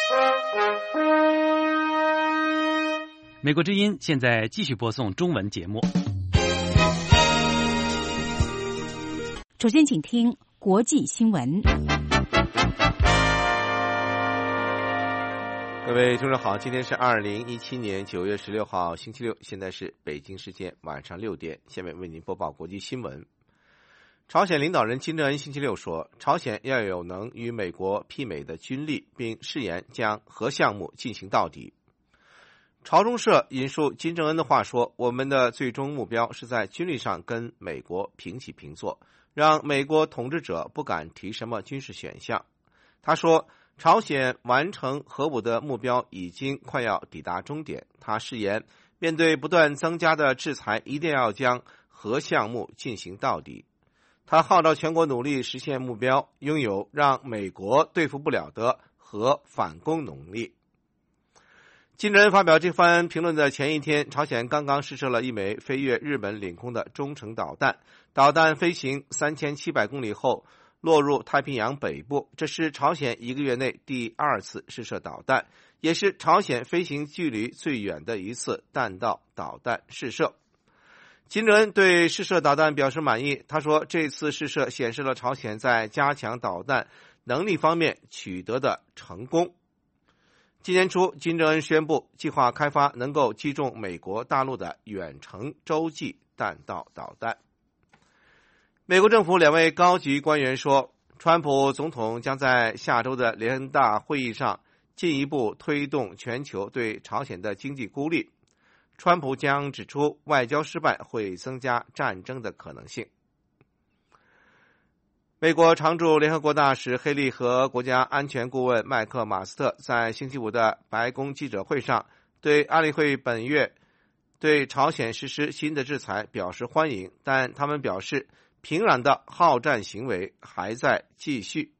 美国之音现在继续播送中文节目。 首先请听国际新闻。 各位听众好，今天是2017年9月16号星期六，现在是北京时间晚上6点，下面为您播报国际新闻。朝鲜领导人金正恩星期六说，朝鲜要有能与美国媲美的军力，并誓言将核项目进行到底。朝中社引述金正恩的话说，我们的最终目标是在军力上跟美国平起平坐，让美国统治者不敢提什么军事选项。他说，朝鲜完成核武的目标已经快要抵达终点。他誓言，面对不断增加的制裁，一定要将核项目进行到底。他号召全国努力实现目标，拥有让美国对付不了的核反攻能力。金正恩发表这番评论的前一天，朝鲜刚刚试射了一枚飞越日本领空的中程导弹，导弹飞行3700公里后落入太平洋北部，这是朝鲜1个月内第2次试射导弹，也是朝鲜飞行距离最远的一次弹道导弹试射。金正恩对试射导弹表示满意，他说，这次试射显示了朝鲜在加强导弹能力方面取得的成功。今年初，金正恩宣布计划开发能够击中美国大陆的远程洲际弹道导弹。美国政府2位高级官员说，川普总统将在下周的联大会议上进一步推动全球对朝鲜的经济孤立。川普将指出，外交失败会增加战争的可能性。美国常驻联合国大使黑利和国家安全顾问麦克马斯特在星期五的白宫记者会上对安理会本月对朝鲜实施新的制裁表示欢迎，但他们表示平壤的好战行为还在继续。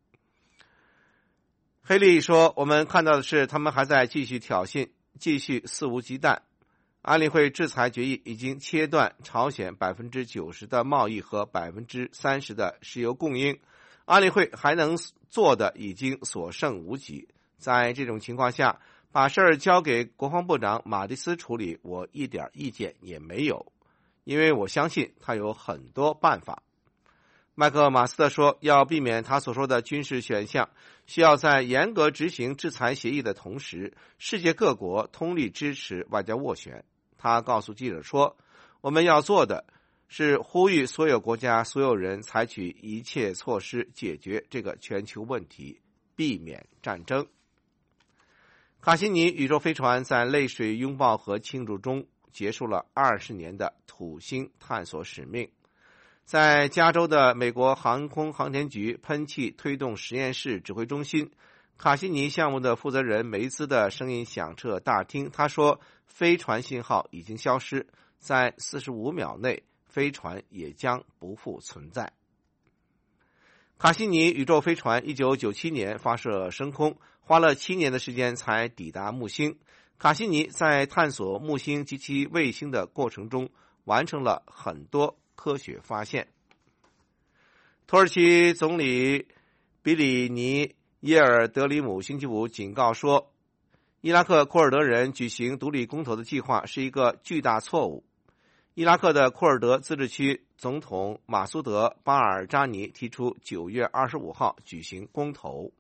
黑利说，我们看到的是他们还在继续挑衅，继续肆无忌惮。安理会制裁决议已经切断朝鲜 90% 的贸易和 30% 的石油供应，安理会还能做的已经所剩无几。在这种情况下，把事儿交给国防部长马蒂斯处理，我一点意见也没有，因为我相信他有很多办法。麦克马斯特说，要避免他所说的军事选项，需要在严格执行制裁协议的同时，世界各国通力支持外交斡旋。他告诉记者说，我们要做的是呼吁所有国家、所有人采取一切措施解决这个全球问题，避免战争。卡西尼宇宙飞船在泪水拥抱和庆祝中结束了20年的土星探索使命。在加州的美国航空航天局喷气推动实验室指挥中心，卡西尼项目的负责人梅兹的声音响彻大厅。他说，飞船信号已经消失，在45秒内飞船也将不复存在。卡西尼宇宙飞船1997年发射升空，花了7年的时间才抵达木星。卡西尼在探索木星及其卫星的过程中完成了很多科学发现。土耳其总理比里尼耶尔德里姆星期五警告说，伊拉克库尔德人举行独立公投的计划是一个巨大错误。伊拉克的库尔德自治区总统马苏德·巴尔扎尼提出9月25号举行公投。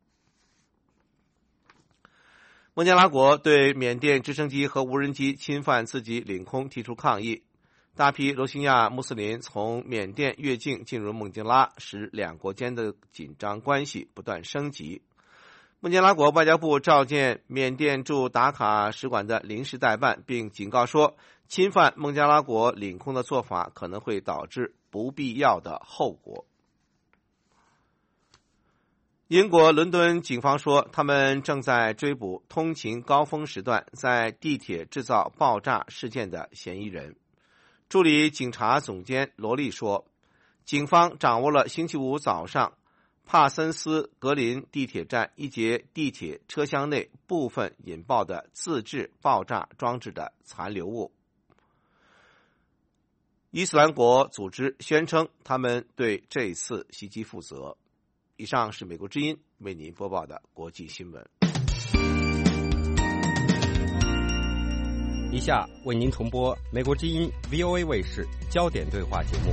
孟加拉国对缅甸直升机和无人机侵犯自己领空提出抗议。大批罗兴亚穆斯林从缅甸越境进入孟加拉，使两国间的紧张关系不断升级。孟加拉国外交部召见缅甸驻达卡使馆的临时代办，并警告说，侵犯孟加拉国领空的做法可能会导致不必要的后果。英国伦敦警方说，他们正在追捕通勤高峰时段在地铁制造爆炸事件的嫌疑人。助理警察总监罗利说，警方掌握了星期五早上帕森斯格林地铁站一节地铁车厢内部分引爆的自制爆炸装置的残留物。伊斯兰国组织宣称他们对这次袭击负责。以上是美国之音为您播报的国际新闻。 以下为您重播美国之音 VOA 卫视焦点对话节目。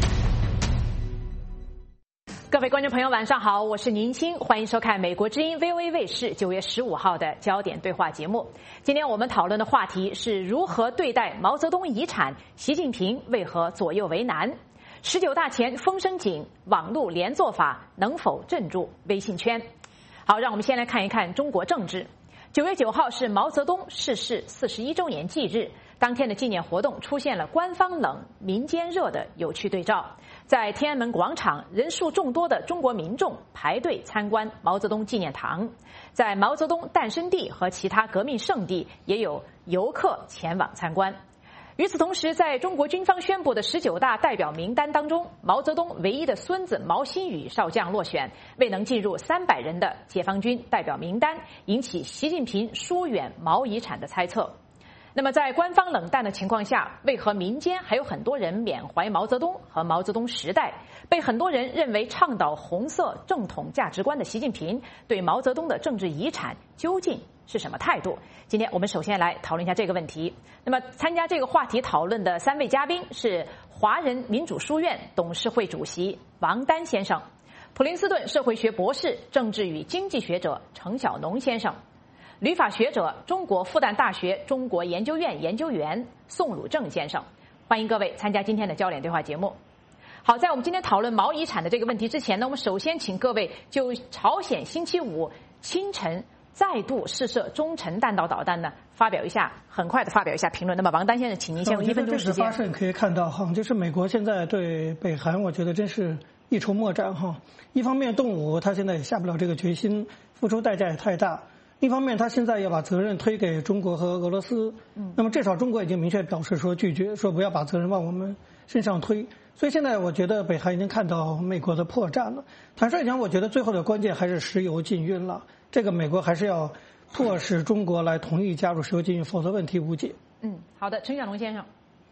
各位观众朋友晚上好，我是宁青，欢迎收看美国之音 VOA 卫视9月15号的焦点对话节目。今天我们讨论的话题是如何对待毛泽东遗产，习近平为何左右为难？19大前风声紧，网络连坐法能否镇住微信圈？好，让我们先来看一看中国政治。9月9号是毛泽东逝世41周年忌日，当天的纪念活动出现了官方冷、民间热的有趣对照。在天安门广场，人数众多的中国民众排队参观毛泽东纪念堂，在毛泽东诞生地和其他革命圣地也有游客前往参观。与此同时，在中国军方宣布的19大代表名单当中，毛泽东唯一的孙子毛新宇少将落选，未能进入300人的解放军代表名单，引起习近平疏远毛遗产的猜测。那么在官方冷淡的情况下，为何民间还有很多人缅怀毛泽东和毛泽东时代？被很多人认为倡导红色正统价值观的习近平对毛泽东的政治遗产究竟是什么态度？今天我们首先来讨论一下这个问题。那么参加这个话题讨论的3位嘉宾是华人民主书院董事会主席王丹先生，普林斯顿社会学博士、政治与经济学者程晓农先生，旅法学者、中国复旦大学中国研究院研究员宋鲁正先生。欢迎各位参加今天的焦点对话节目。好，在我们今天讨论毛遗产的这个问题之前呢，我们首先请各位就朝鲜星期五清晨再度试射中程弹道导弹呢，很快的发表一下评论。那么王丹先生，请您先用1分钟时间。 这次发射你可以看到哈，就是美国现在对北韩，我觉得真是一筹莫展哈。一方面动武，他现在也下不了这个决心，付出代价也太大；一方面他现在要把责任推给中国和俄罗斯。那么至少中国已经明确表示说拒绝，说不要把责任往我们身上推。所以现在我觉得北韩已经看到美国的破绽了。坦率讲，我觉得最后的关键还是石油禁运了。这个美国还是要迫使中国来同意加入石油禁运，否则问题无解。 好的，程晓农先生。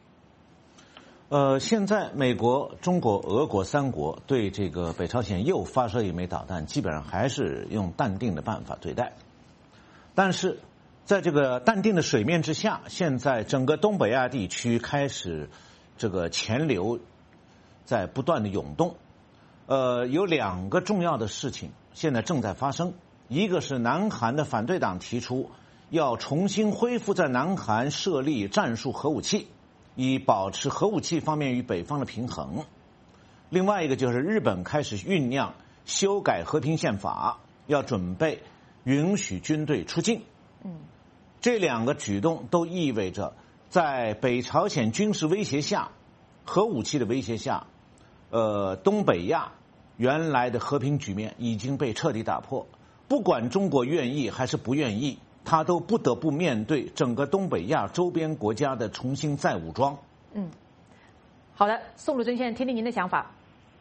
现在美国、中国、俄国3国对这个北朝鲜又发射1枚导弹，基本上还是用淡定的办法对待。但是在这个淡定的水面之下，现在整个东北亚地区开始这个钱流在不断的涌动。有2个重要的事情现在正在发生。一个是南韩的反对党提出要重新恢复在南韩设立战术核武器，以保持核武器方面与北方的平衡。另外一个就是日本开始酝酿修改和平宪法，要准备允许军队出境。这2个举动都意味着在北朝鲜军事威胁下、核武器的威胁下，东北亚原来的和平局面已经被彻底打破。不管中国愿意还是不愿意，他都不得不面对整个东北亚周边国家的重新再武装。 好的，宋鲁正先生，听听您的想法。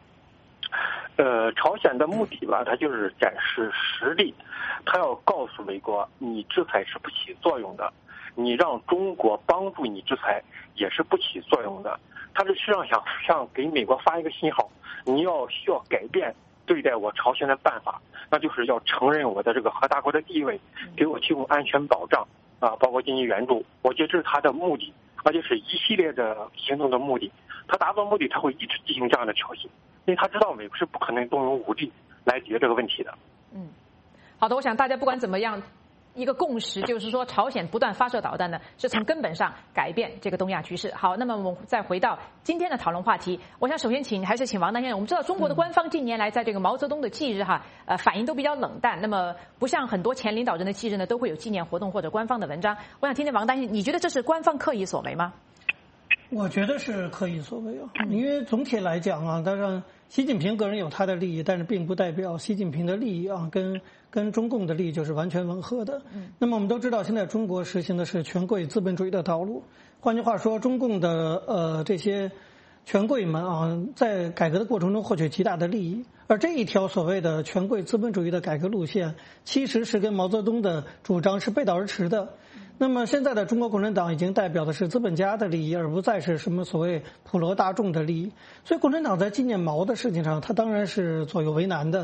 朝鲜的目的吧，它就是展示实力，他要告诉美国，你制裁是不起作用的，你让中国帮助你制裁也是不起作用的。他是实际上想给美国发一个信号，你需要改变对待我朝鲜的办法，那就是要承认我的这个核大国的地位，给我提供安全保障包括经济援助。我觉得这是他的目的，而且是一系列的行动的目的。他达到目的，他会一直进行这样的挑衅，因为他知道美国是不可能动用武力来解决这个问题的。 好的，我想大家不管怎么样，一个共识就是说，朝鲜不断发射导弹呢，是从根本上改变这个东亚局势。好，那么我们再回到今天的讨论话题，我想首先还是请王丹先生。我们知道中国的官方近年来在这个毛泽东的忌日反应都比较冷淡，那么不像很多前领导人的忌日呢，都会有纪念活动或者官方的文章。我想听听王丹先生，你觉得这是官方刻意所为吗？ 我觉得是刻意所为因为总体来讲当然习近平个人有他的利益，但是并不代表习近平的利益跟中共的利益就是完全吻合的。那么我们都知道，现在中国实行的是权贵资本主义的道路，换句话说，中共的这些权贵们在改革的过程中获取极大的利益，而这一条所谓的权贵资本主义的改革路线，其实是跟毛泽东的主张是背道而驰的。那么现在的中国共产党已经代表的是资本家的利益，而不再是什么所谓普罗大众的利益。所以共产党在纪念毛的事情上，他当然是左右为难的。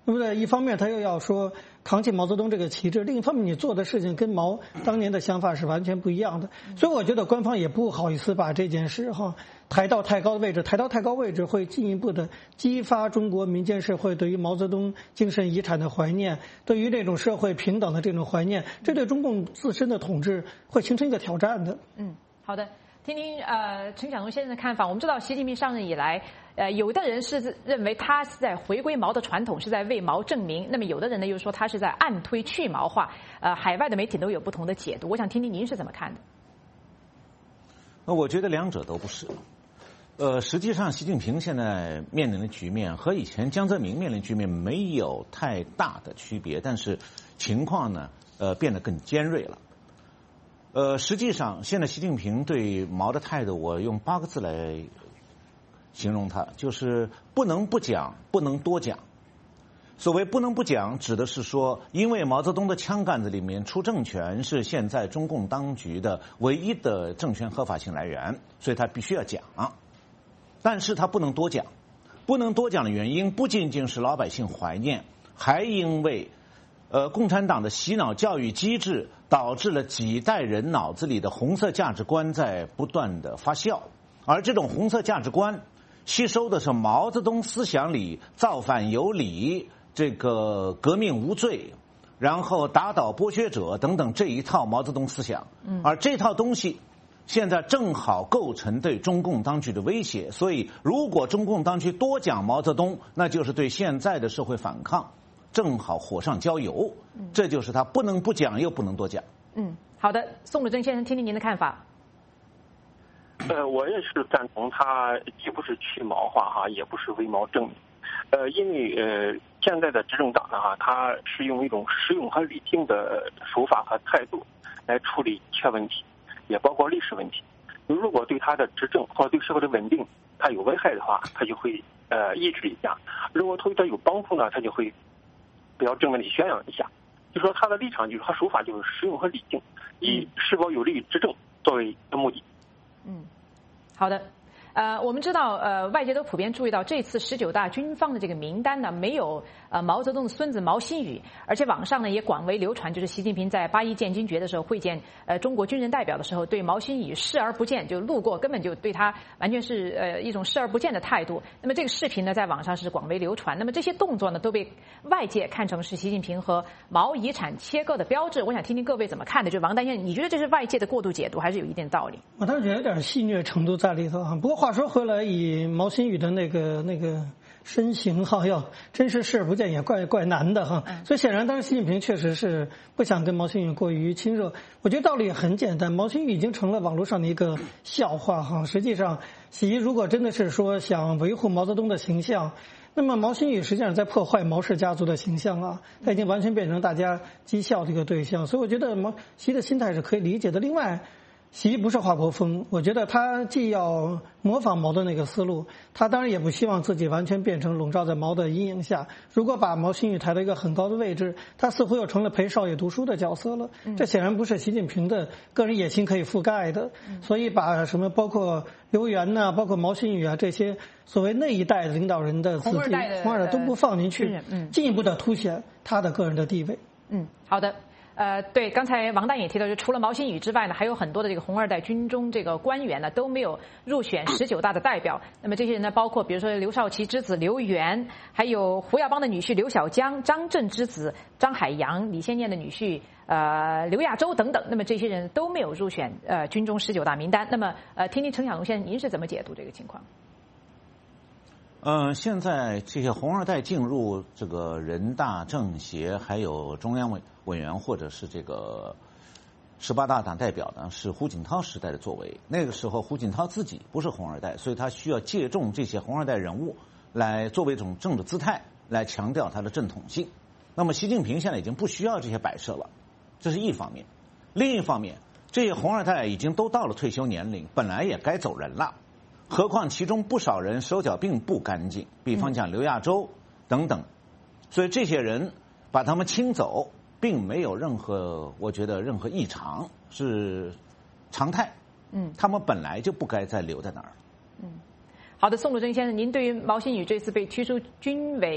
对不对？一方面他又要说扛起毛泽东这个旗帜，另一方面你做的事情跟毛当年的想法是完全不一样的，所以我觉得官方也不好意思把这件事抬到太高的位置，抬到太高位置会进一步的激发中国民间社会对于毛泽东精神遗产的怀念，对于这种社会平等的这种怀念，这对中共自身的统治会形成一个挑战的。 好的，听听陈晓东先生的看法。我们知道习近平上任以来，有的人是认为他是在回归毛的传统，是在为毛正名；那么有的人呢又说他是在暗推去毛化。海外的媒体都有不同的解读，我想听听您是怎么看的？ 我觉得两者都不是。实际上，习近平现在面临的局面和以前江泽民面临的局面没有太大的区别，但是情况呢，变得更尖锐了。实际上，现在习近平对毛的态度，我用8个字来形容它，就是不能不讲，不能多讲。所谓不能不讲，指的是说，因为毛泽东的枪杆子里面出政权是现在中共当局的唯一的政权合法性来源，所以他必须要讲。但是他不能多讲，不能多讲的原因不仅仅是老百姓怀念，还因为共产党的洗脑教育机制导致了几代人脑子里的红色价值观在不断的发酵，而这种红色价值观吸收的是毛泽东思想里造反有理、这个革命无罪，然后打倒剥削者等等这一套毛泽东思想，而这套东西现在正好构成对中共当局的威胁，所以如果中共当局多讲毛泽东，那就是对现在的社会反抗正好火上浇油，这就是他不能不讲又不能多讲。 好的，宋鲁珍先生，听听您的看法。 我也是赞同他既不是去毛化也不是为毛正名。因为现在的执政党呢他是用一种实用和理性的手法和态度来处理一切问题，也包括历史问题。如果对他的执政或者对社会的稳定他有危害的话，他就会抑制一下；如果对他有帮助呢，他就会比较正面的宣扬一下。就说他的立场就是他手法就是实用和理性，以是否有利于执政作为目的。 好的。我们知道，外界都普遍注意到这次19大军方的这个名单呢，没有毛泽东的孙子毛新宇，而且网上呢也广为流传，就是习近平在8·1建军节的时候会见中国军人代表的时候，对毛新宇视而不见，就路过，根本就对他完全是一种视而不见的态度。那么这个视频呢，在网上是广为流传。那么这些动作呢，都被外界看成是习近平和毛遗产切割的标志。我想听听各位怎么看的？就王丹先生，你觉得这是外界的过度解读，还是有一定道理？ 我倒是觉得有点戏谑程度在里头不过话说回来，以毛新宇的那个身形要真是视而不见也怪难的所以显然当时习近平确实是不想跟毛新宇过于亲热。我觉得道理也很简单，毛新宇已经成了网络上的一个笑话实际上习如果真的是说想维护毛泽东的形象，那么毛新宇实际上在破坏毛氏家族的形象他已经完全变成大家讥笑的一个对象。所以我觉得习的心态是可以理解的。另外习不是华国锋，我觉得他既要模仿毛的那个思路，他当然也不希望自己完全变成笼罩在毛的阴影下。如果把毛新宇抬到一个很高的位置，他似乎又成了陪少爷读书的角色了。这显然不是习近平的个人野心可以覆盖的。所以把什么包括刘源包括毛新宇这些所谓那一代领导人的字迹、红二代都不放进去，进一步的凸显他的个人的地位。 好的。对，刚才王丹也提到，就除了毛新宇之外呢，还有很多的这个红二代军中这个官员呢都没有入选19大的代表。那么这些人呢，包括比如说刘少奇之子刘源，还有胡耀邦的女婿刘小江、张震之子张海洋、李先念的女婿刘亚洲等等。那么这些人都没有入选军中19大名单。那么听听陈晓东先生您是怎么解读这个情况？ 现在这些红二代进入这个人大政协还有中央委员或者是这个18大党代表呢，是胡锦涛时代的作为。那个时候胡锦涛自己不是红二代，所以他需要借重这些红二代人物来作为一种政治姿态来强调他的正统性。那么习近平现在已经不需要这些摆设了，这是一方面。另一方面，这些红二代已经都到了退休年龄，本来也该走人了。何况其中不少人手脚并不干净，比方讲刘亚洲等等，所以这些人把他们清走，并没有我觉得任何异常，是常态。他们本来就不该再留在那儿。 好的，宋鲁珍先生，您对于毛新宇这次被驱逐军委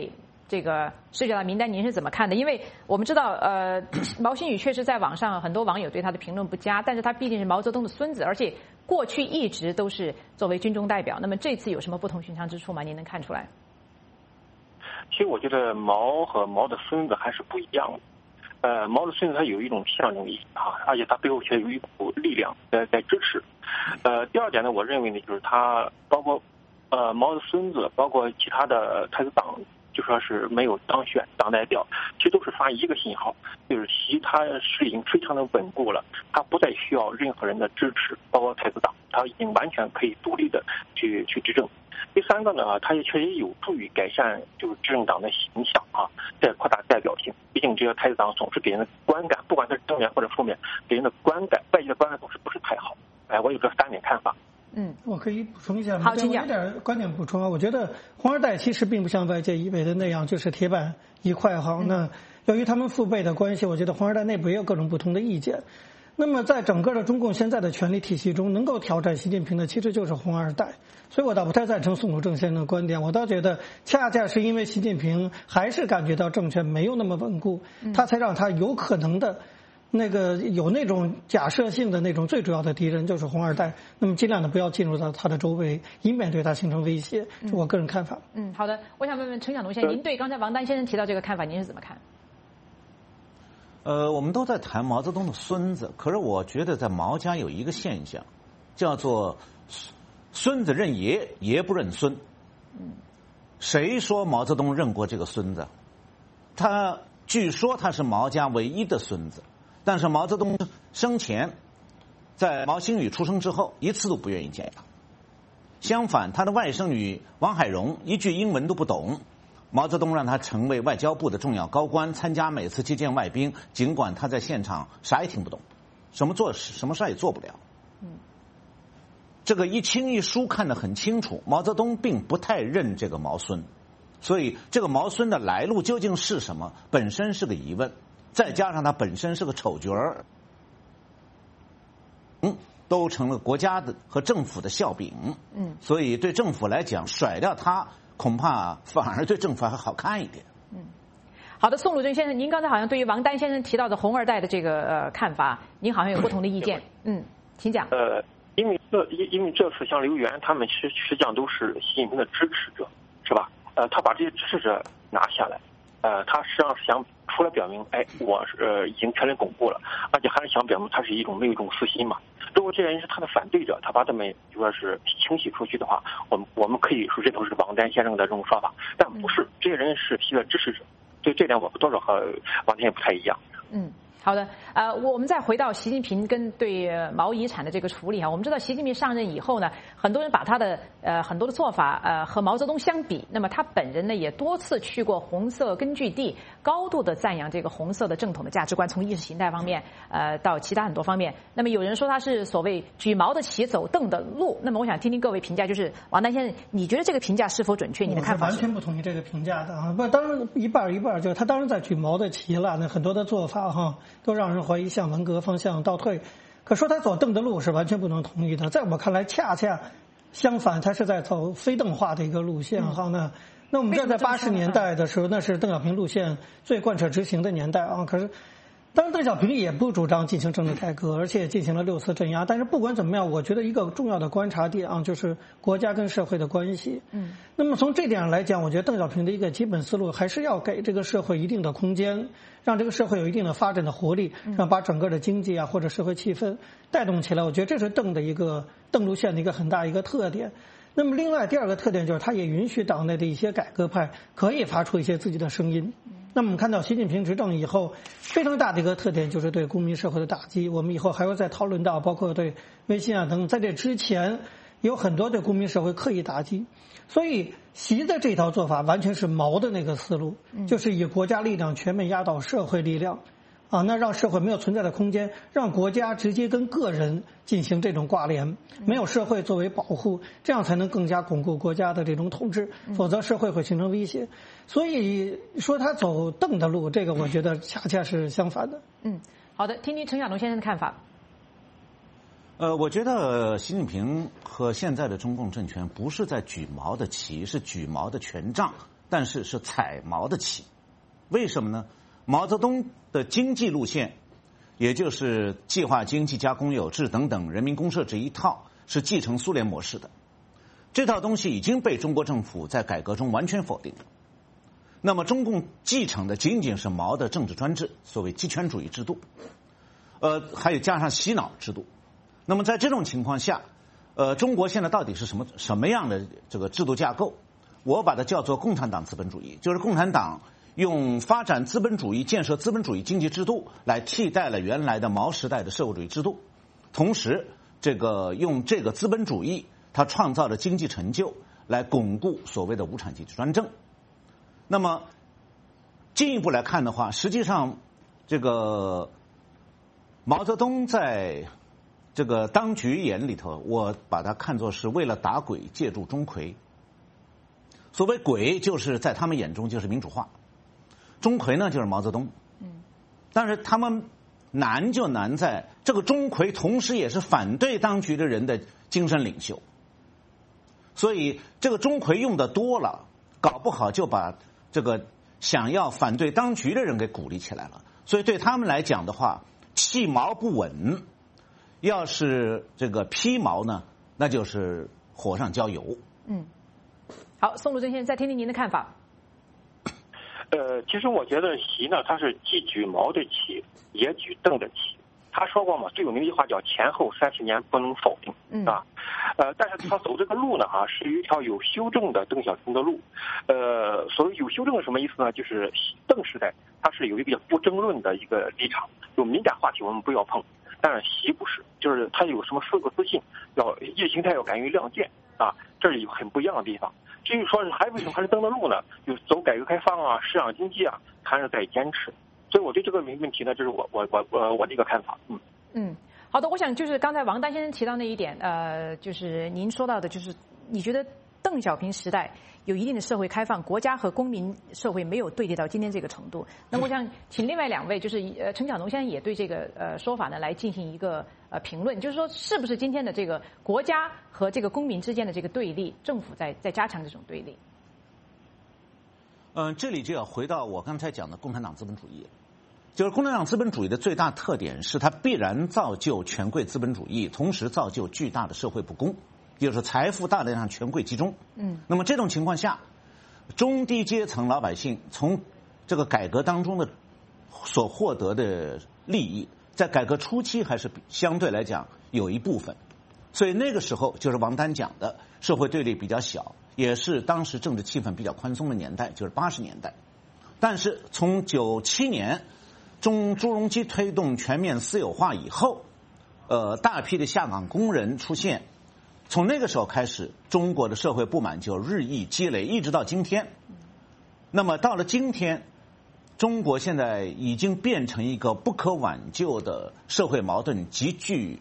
这个视角的名单您是怎么看的？因为我们知道，毛新宇确实在网上很多网友对他的评论不佳，但是他毕竟是毛泽东的孙子，而且过去一直都是作为军中代表。那么这次有什么不同寻常之处吗？您能看出来？ 其实我觉得毛和毛的孙子还是不一样的。毛的孙子他有一种象征意义而且他背后却有一股力量在支持。第二点呢，我认为呢，就是他包括毛的孙子，包括其他的太子党，就说是没有当选党代表，其实都是发一个信号，就是习他是已经非常的稳固了，他不再需要任何人的支持，包括太子党，他已经完全可以独立的去执政。第三个呢，它也确实有助于改善就是执政党的形象再扩大代表性。毕竟这个太子党总是给人的观感，不管它是正面或者负面，给人的观感，外界的观感总是不是太好。我有这3点看法。 我可以补充一下吗？ 好，请讲。 有点观点补充我觉得红二代其实并不像外界以为的那样，就是铁板一块那由于他们父辈的关系，我觉得红二代内部也有各种不同的意见。那么在整个的中共现在的权力体系中，能够挑战习近平的其实就是红二代，所以我倒不太赞成宋楚正先生的观点。我倒觉得恰恰是因为习近平还是感觉到政权没有那么稳固，他才让他有可能的有那种假设性的那种最主要的敌人就是红二代，那么尽量的不要进入到他的周围，以免对他形成威胁，是我个人看法。 好的，我想问问陈晓农先生，您对刚才王丹先生提到这个看法，您是怎么看？ 我们都在谈毛泽东的孙子，可是我觉得在毛家有一个现象，叫做孙子认爷，爷不认孙。谁说毛泽东认过这个孙子？据说他是毛家唯一的孙子，但是毛泽东生前，在毛新宇出生之后，一次都不愿意见他。相反，他的外甥女王海荣一句英文都不懂。毛泽东让他成为外交部的重要高官，参加每次接见外宾，尽管他在现场啥也听不懂，什么事也做不了。这个一亲一疏看得很清楚，毛泽东并不太认这个毛孙，所以这个毛孙的来路究竟是什么，本身是个疑问。再加上他本身是个丑角儿，都成了国家的和政府的笑柄。所以对政府来讲，甩掉他恐怕反而对政府还好看一点。 好的，宋鲁正先生，您刚才好像对于王丹先生提到的红二代的这个看法，您好像有不同的意见。请讲。 因为这次像刘源他们实际上都是习近平的支持者，是吧？他把这些支持者拿下来，他实际上是想除了表明我已经权力巩固了，而且还是想表明他是没有一种私心嘛。如果这些人是他的反对者，他把他们就说是清洗出去的话，我们可以说这都是王丹先生的这种说法，但不是，这些人是习的支持者，对这点我多少和王丹也不太一样。 好的，我们再回到习近平跟对毛遗产的这个处理我们知道习近平上任以后呢，很多人把他的很多的做法和毛泽东相比，那么他本人呢也多次去过红色根据地，高度的赞扬这个红色的正统的价值观，从意识形态方面到其他很多方面。那么有人说他是所谓举毛的旗走邓的路，那么我想听听各位评价，就是王丹先生，你觉得这个评价是否准确？你的看法是？ 我完全不同意这个评价的不，当然一半一半，就是他当然在举毛的旗了，那很多的做法都让人怀疑向文革方向倒退。可说他走邓的路是完全不能同意的，在我看来恰恰相反，他是在走非邓化的一个路线那我们知道在80年代的时候，那是邓小平路线最贯彻执行的年代可是当然邓小平也不主张进行政治改革，而且进行了6次镇压。但是不管怎么样，我觉得一个重要的观察点就是国家跟社会的关系。那么从这点上来讲，我觉得邓小平的一个基本思路还是要给这个社会一定的空间，让这个社会有一定的发展的活力，让把整个的经济或者社会气氛带动起来。我觉得这是邓路线的一个很大一个特点。那么另外第二个特点就是他也允许党内的一些改革派可以发出一些自己的声音。那么我们看到习近平执政以后非常大的一个特点就是对公民社会的打击，我们以后还会再讨论到，包括对微信等等，在这之前有很多对公民社会刻意打击。所以习的这套做法完全是毛的那个思路，就是以国家力量全面压倒社会力量那让社会没有存在的空间，让国家直接跟个人进行这种挂连，没有社会作为保护，这样才能更加巩固国家的这种统治，否则社会会形成威胁。所以说他走邓的路，这个我觉得恰恰是相反的。 好的，听听陈晓农先生的看法。 我觉得习近平和现在的中共政权不是在举毛的旗，是举毛的权杖， 但是是踩毛的棋。为什么呢？毛泽东的经济路线，也就是计划经济加公有制等等人民公社这一套，是继承苏联模式的。这套东西已经被中国政府在改革中完全否定了。那么中共继承的仅仅是毛的政治专制，所谓集权主义制度，还有加上洗脑制度。那么在这种情况下，中国现在到底是什么样的这个制度架构？我把它叫做共产党资本主义，就是共产党用发展资本主义、建设资本主义经济制度来替代了原来的毛时代的社会主义制度，同时用这个资本主义，它创造了经济成就来巩固所谓的无产阶级专政。那么进一步来看的话，实际上这个毛泽东在这个当局眼里头，我把它看作是为了打鬼借助钟馗。所谓鬼，就是在他们眼中就是民主化，钟馗呢就是毛泽东。但是他们难就难在这个钟馗同时也是反对当局的人的精神领袖，所以这个钟馗用的多了，搞不好就把这个想要反对当局的人给鼓励起来了。所以对他们来讲的话，弃毛不稳，要是这个披毛呢，那就是火上浇油。 好，宋鲁珍先生，再听听您的看法。 其实我觉得习呢，他是既举毛的旗，也举邓的旗。他说过嘛，最有名的一句话叫前后30年不能否定，啊，但是他走这个路呢，是一条有修正的邓小平的路。所谓有修正是什么意思呢？就是邓时代他是有一个不争论的一个立场，有敏感话题我们不要碰。但是习不是，就是他有什么4个自信，要意识形态要敢于亮剑啊，这是有很不一样的地方。至于说是为什么还是邓的路呢？就走改革开放啊、市场经济啊，还是在坚持。所以我对这个问题呢，这是我的一个看法。 好的，我想就是刚才王丹先生提到那一点，就是您说到的，就是你觉得邓小平时代有一定的社会开放，国家和公民社会没有对立到今天这个程度。那我想请另外2位，就是陈晓农先生也对这个说法呢来进行一个评论，就是说是不是今天的这个国家和这个公民之间的这个对立，政府在加强这种对立？ 这里就要回到我刚才讲的共产党资本主义。就是共产党资本主义的最大特点是它必然造就权贵资本主义，同时造就巨大的社会不公，就是财富大量向权贵集中。那么这种情况下，中低阶层老百姓从这个改革当中的所获得的利益，在改革初期还是相对来讲有一部分，所以那个时候就是王丹讲的社会对立比较小，也是当时政治气氛比较宽松的年代，就是80年代。但是从97年朱镕基推动全面私有化以后，大批的下岗工人出现，从那个时候开始，中国的社会不满就日益积累，一直到今天。那么到了今天，中国现在已经变成一个不可挽救的社会矛盾集聚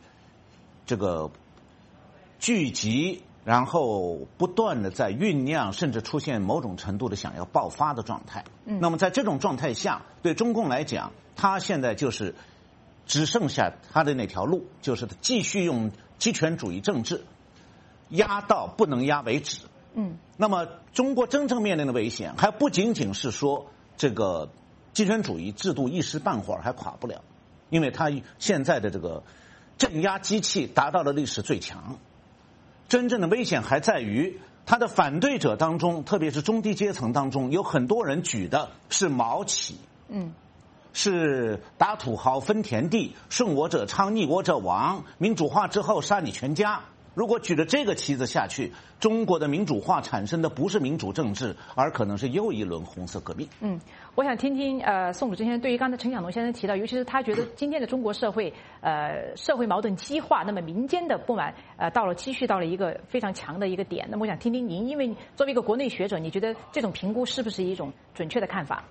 集，然后不断的在酝酿，甚至出现某种程度的想要爆发的状态。那么在这种状态下，对中共来讲，他现在就是只剩下他的那条路，就是继续用集权主义政治压到不能压为止。那么中国真正面临的危险还不仅仅是说这个集权主义制度一时半会儿还垮不了，因为他现在的这个镇压机器达到了历史最强。真正的危险还在于他的反对者当中，特别是中低阶层当中，有很多人举的是毛旗，是打土豪分田地，顺我者昌，逆我者亡，民主化之后杀你全家。如果举着这个旗子下去，中国的民主化产生的不是民主政治，而可能是又一轮红色革命。 我想听听宋鲁珍先生对于刚才陈晓农先生提到，尤其是他觉得今天的中国社会社会矛盾激化，那么民间的不满积蓄到了一个非常强的一个点。那么我想听听您，因为作为一个国内学者，你觉得这种评估是不是一种准确的看法？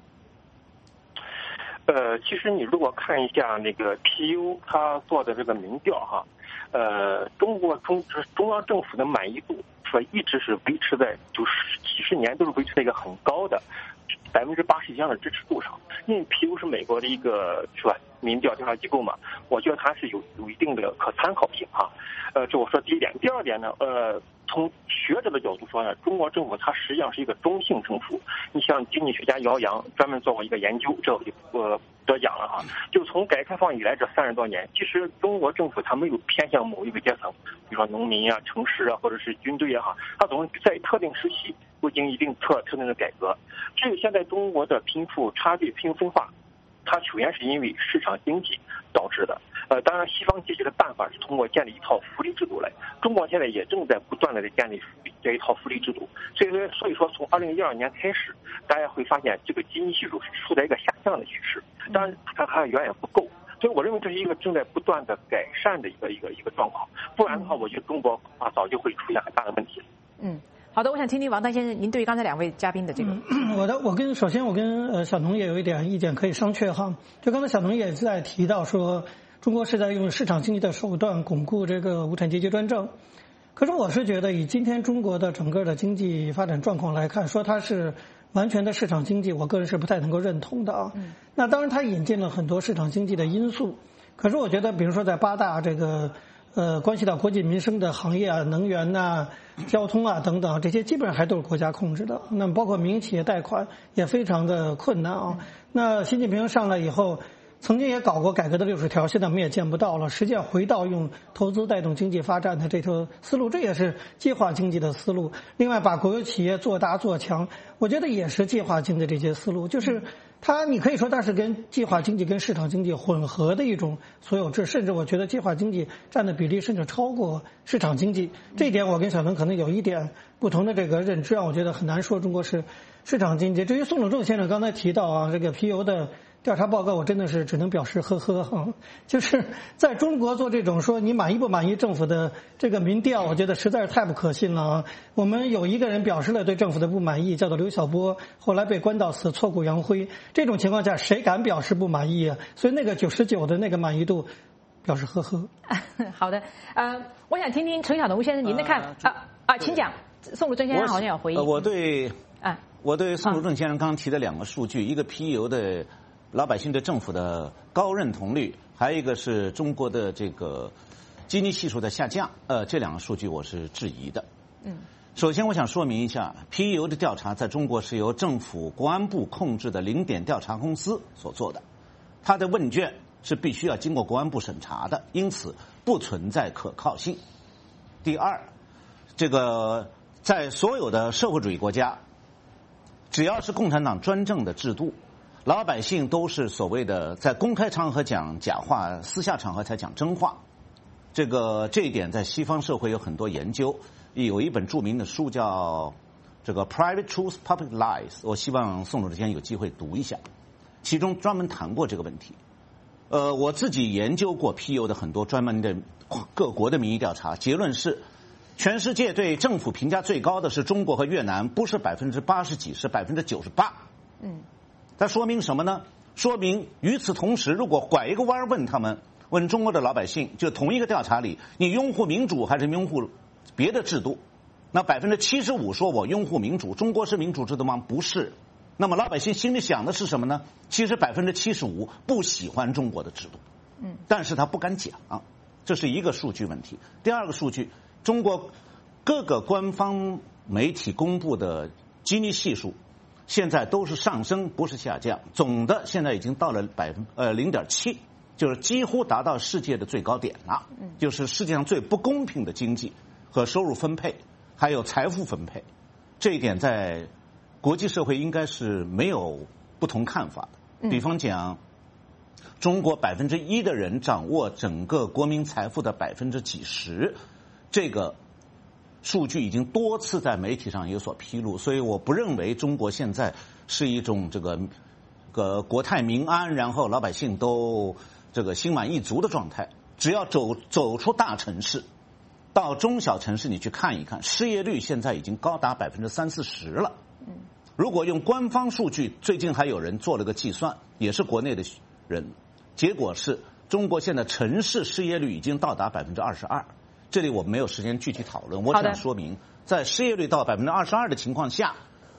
其实你如果看一下那个 PU 他做的这个民调哈，中央政府的满意度说一直是维持在就是几十年都是维持在一个很高的 80%以上的支持度上。因为皮尤是美国的一个是吧民调调查机构嘛，我觉得它是有一定的可参考性哈。这我说第一点。第二点呢，从学者的角度说呢，中国政府它实际上是一个中性政府。你像经济学家姚洋专门做过一个研究，这得奖了哈。就从改革开放以来这30多年，其实中国政府它没有偏向某一个阶层，比如说农民啊、城市啊，或者是军队啊哈，它总是在特定时期会进行一定特定的改革。至于现在中国的贫富差距、贫富分化，它首先是因为市场经济导致的。当然，西方解决的办法是通过建立一套福利制度来。中国现在也正在不断的建立这一套福利制度。所以说，从2012年开始，大家会发现这个基尼系数是处在一个下降的趋势。当然，它还远远不够。所以我认为这是一个正在不断的改善的一个状况。不然的话，我觉得中国恐怕早就会出现很大的问题。 好的，我想听听王丹先生，您对于刚才2位嘉宾的这个， 首先我跟小农也有一点意见可以商榷哈。就刚才小农也在提到说，中国是在用市场经济的手段巩固这个无产阶级专政。可是我是觉得，以今天中国的整个的经济发展状况来看，说它是完全的市场经济，我个人是不太能够认同的啊。那当然，它引进了很多市场经济的因素，可是我觉得，比如说在8大这个关系到国计民生的行业啊，能源呐、交通啊等等，这些基本上还都是国家控制的。那么包括民营企业贷款也非常的困难啊。那习近平上来以后，曾经也搞过改革的60条，现在我们也见不到了。实际上回到用投资带动经济发展的这条思路，这也是计划经济的思路。另外，把国有企业做大做强，我觉得也是计划经济这些思路。就是你可以说它是跟计划经济跟市场经济混合的一种所有制，甚至我觉得计划经济占的比例甚至超过市场经济。这一点我跟小能可能有一点不同的这个认知，让我觉得很难说中国是市场经济。至于宋永正先生刚才提到啊，这个皮尤的调查报告，我真的是只能表示呵呵哈。就是在中国做这种说你满意不满意政府的这个民调，我觉得实在是太不可信了啊。我们有一个人表示了对政府的不满意，叫做刘晓波，后来被关到死，挫骨扬灰。这种情况下，谁敢表示不满意啊？所以那个99的那个满意度，表示呵呵。 好的，我想听听陈晓农先生您的看法请讲。宋鲁正先生好像有回应。 我对宋鲁正先生刚刚提的2个数据，一个皮尤的老百姓对政府的高认同率，还有一个是中国的这个基尼系数的下降，这2个数据我是质疑的。首先我想说明一下，皮尤的调查在中国是由政府国安部控制的0点调查公司所做的，它的问卷是必须要经过国安部审查的，因此不存在可靠性。第二，这个在所有的社会主义国家，只要是共产党专政的制度，老百姓都是所谓的在公开场合讲假话，私下场合才讲真话。这一点在西方社会有很多研究，有一本著名的书叫这个 Private Truth, Public Lies， 我希望宋主任有机会读一下，其中专门谈过这个问题。我自己研究过皮尤的很多专门的各国的民意调查，结论是全世界对政府评价最高的是中国和越南，不是80%几，是98%。它说明什么呢？说明与此同时，如果拐一个弯问中国的老百姓，就同一个调查里，你拥护民主还是拥护别的制度？那75%说我拥护民主，中国是民主制度吗？不是。那么老百姓心里想的是什么呢？其实75%不喜欢中国的制度，但是他不敢讲，这是一个数据问题。第二个数据，中国各个官方媒体公布的基尼系数现在都是上升，不是下降，总的现在已经到了0.7，就是几乎达到世界的最高点了，就是世界上最不公平的经济和收入分配，还有财富分配，这一点在国际社会应该是没有不同看法的。比方讲，中国1%的人掌握整个国民财富的几十%，这个数据已经多次在媒体上有所披露，所以我不认为中国现在是一种这个国泰民安，然后老百姓都这个心满意足的状态。只要走出大城市，到中小城市你去看一看，失业率现在已经高达30-40%了。如果用官方数据，最近还有人做了个计算，也是国内的人，结果是中国现在城市失业率已经到达22%。这里我们没有时间具体讨论，我想说明，在失业率到22%的情况下，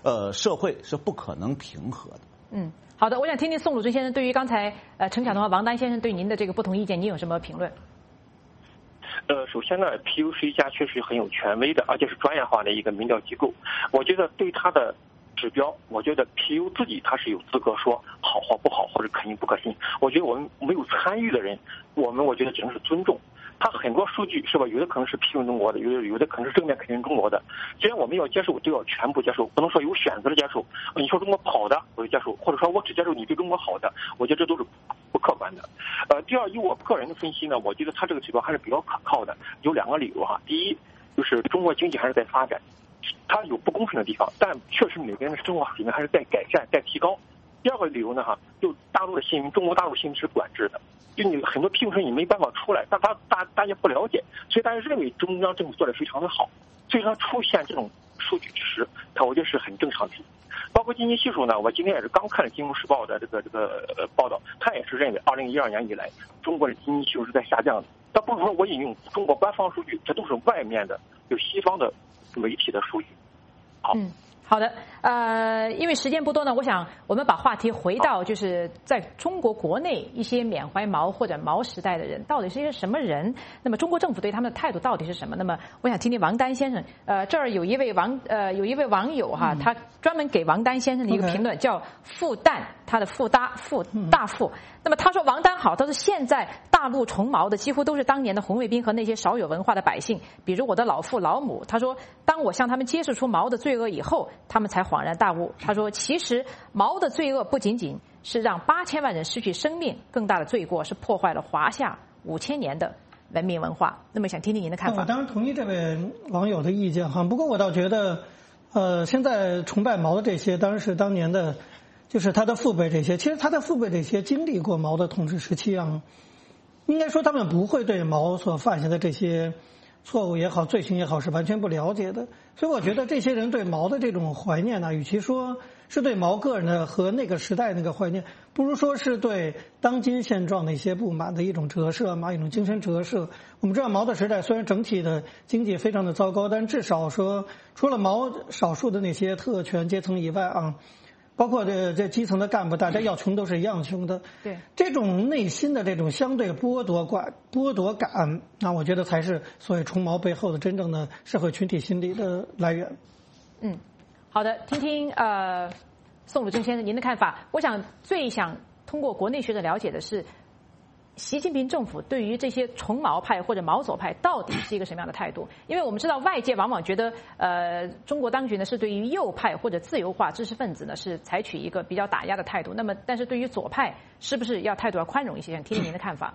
社会是不可能平和的。 嗯，好的，我想听听宋鲁尊先生对于刚才陈晓东和王丹先生对您的这个不同意见，您有什么评论？ 首先呢 ，PU 是一家确实很有权威的，而且是专业化的一个民调机构。我觉得对它的指标，我觉得 PU 自己他是有资格说好或不好，或者可信不可信。我觉得我们没有参与的人，我觉得只能是尊重。它很多数据是吧？有的可能是批评中国的，有的可能是正面肯定中国的。既然我们要接受，就要全部接受，不能说有选择的接受。你说中国好的我就接受，或者说我只接受你对中国好的，我觉得这都是不客观的。第二，以我个人的分析呢，我觉得它这个指标还是比较可靠的，有2个理由哈。第一，就是中国经济还是在发展，它有不公平的地方，但确实每个人的生活水平还是在改善、在提高。第二个理由呢哈，就大陆的新闻，中国大陆新闻是管制的。就你很多批评声你没办法出来，但大家不了解，所以大家认为中央政府做得非常的好，所以它出现这种数据值，我觉得是很正常的。包括经济系数呢，我今天也是刚看了《金融时报》的这个报道，他也是认为2012年以来中国的经济系数是在下降的。但不是说我引用中国官方数据，这都是外面的有西方的媒体的数据。好。 好的，因为时间不多呢，我想我们把话题回到就是在中国国内一些缅怀毛或者毛时代的人到底是一些什么人？那么中国政府对他们的态度到底是什么？那么我想听听王丹先生，这儿有一位网友哈，他专门给王丹先生的一个评论叫复旦，他的复大复。那么他说王丹好，他说现在大陆崇毛的几乎都是当年的红卫兵和那些少有文化的百姓，比如我的老父老母。他说当我向他们揭示出毛的罪恶以后，他们才恍然大悟。他说其实毛的罪恶不仅仅是让8000万人失去生命，更大的罪过是破坏了华夏5000年的文明文化。那么想听听您的看法。 我当然同意这位网友的意见哈，不过我倒觉得现在崇拜毛的这些当然是当年的就是他的父辈这些，其实他的父辈这些经历过毛的统治时期啊，应该说他们不会对毛所犯下的这些错误也好、罪行也好是完全不了解的。所以我觉得这些人对毛的这种怀念呢，与其说是对毛个人的和那个时代那个怀念，不如说是对当今现状的一些不满的一种折射嘛，一种精神折射。我们知道毛的时代虽然整体的经济非常的糟糕，但至少说除了毛少数的那些特权阶层以外啊，包括这基层的干部，大家要穷都是一样穷的。 对，这种内心的这种相对剥夺感，那我觉得才是所谓崇毛背后的真正的社会群体心理的来源。 好的，听听宋鲁正先生您的看法。我想最想通过国内学者了解的是，习近平政府对于这些崇毛派或者毛左派到底是一个什么样的态度？因为我们知道外界往往觉得中国当局呢是对于右派或者自由化知识分子呢是采取一个比较打压的态度，那么但是对于左派是不是态度要宽容一些？想听听您的看法。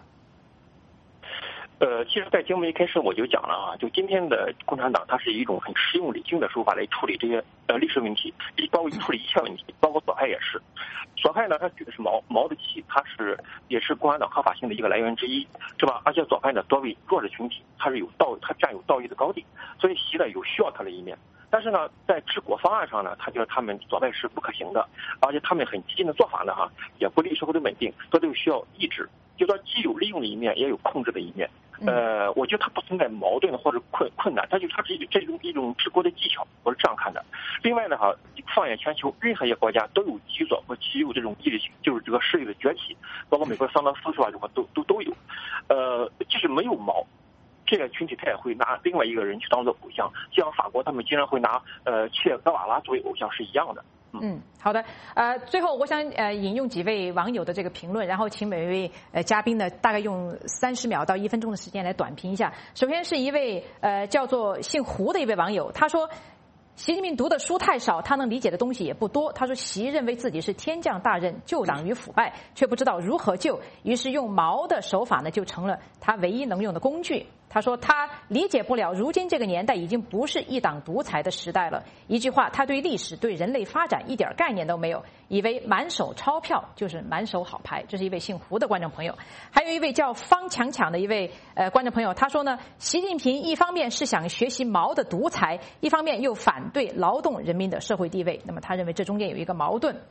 其实，在节目一开始我就讲了啊，就今天的共产党，它是以一种很实用理性的手法来处理这些历史问题，包括处理一切问题，包括左派也是。左派呢，它举的是毛的旗，它也是共产党合法性的一个来源之一，是吧？而且左派呢，多为弱势群体，它占有道义的高地，所以习呢有需要它的一面。但是呢，在治国方案上呢，他觉得他们左派是不可行的，而且他们很激进的做法呢，也不利社会的稳定，这都需要抑制。就说既有利用的一面，也有控制的一面。我觉得它不存在矛盾或者困难，它是一种治国的技巧，我是这样看的。另外呢，放眼全球，任何一个国家都有极左和极右这种意识形，就是这个势力的崛起，包括美国桑德斯是吧？这块都有。即使没有毛，这个群体他也会拿另外一个人去当做偶像，像法国他们经常会拿切格瓦拉作为偶像是一样的。 好的。最后我想引用几位网友的这个评论，然后请每位嘉宾呢大概用30秒到1分钟的时间来短评一下。首先是一位叫做姓胡的一位网友，他说习近平读的书太少，他能理解的东西也不多。他说习认为自己是天降大任，救党于腐败，却不知道如何救，于是用毛的手法呢就成了他唯一能用的工具。他说他理解不了如今这个年代已经不是一党独裁的时代了。一句话，他对历史对人类发展一点概念都没有，以为满手钞票就是满手好牌。这是一位姓胡的观众朋友。还有一位叫方强强的一位观众朋友，他说呢，习近平一方面是想学习毛的独裁，一方面又反对劳动人民的社会地位，那么他认为这中间有一个矛盾。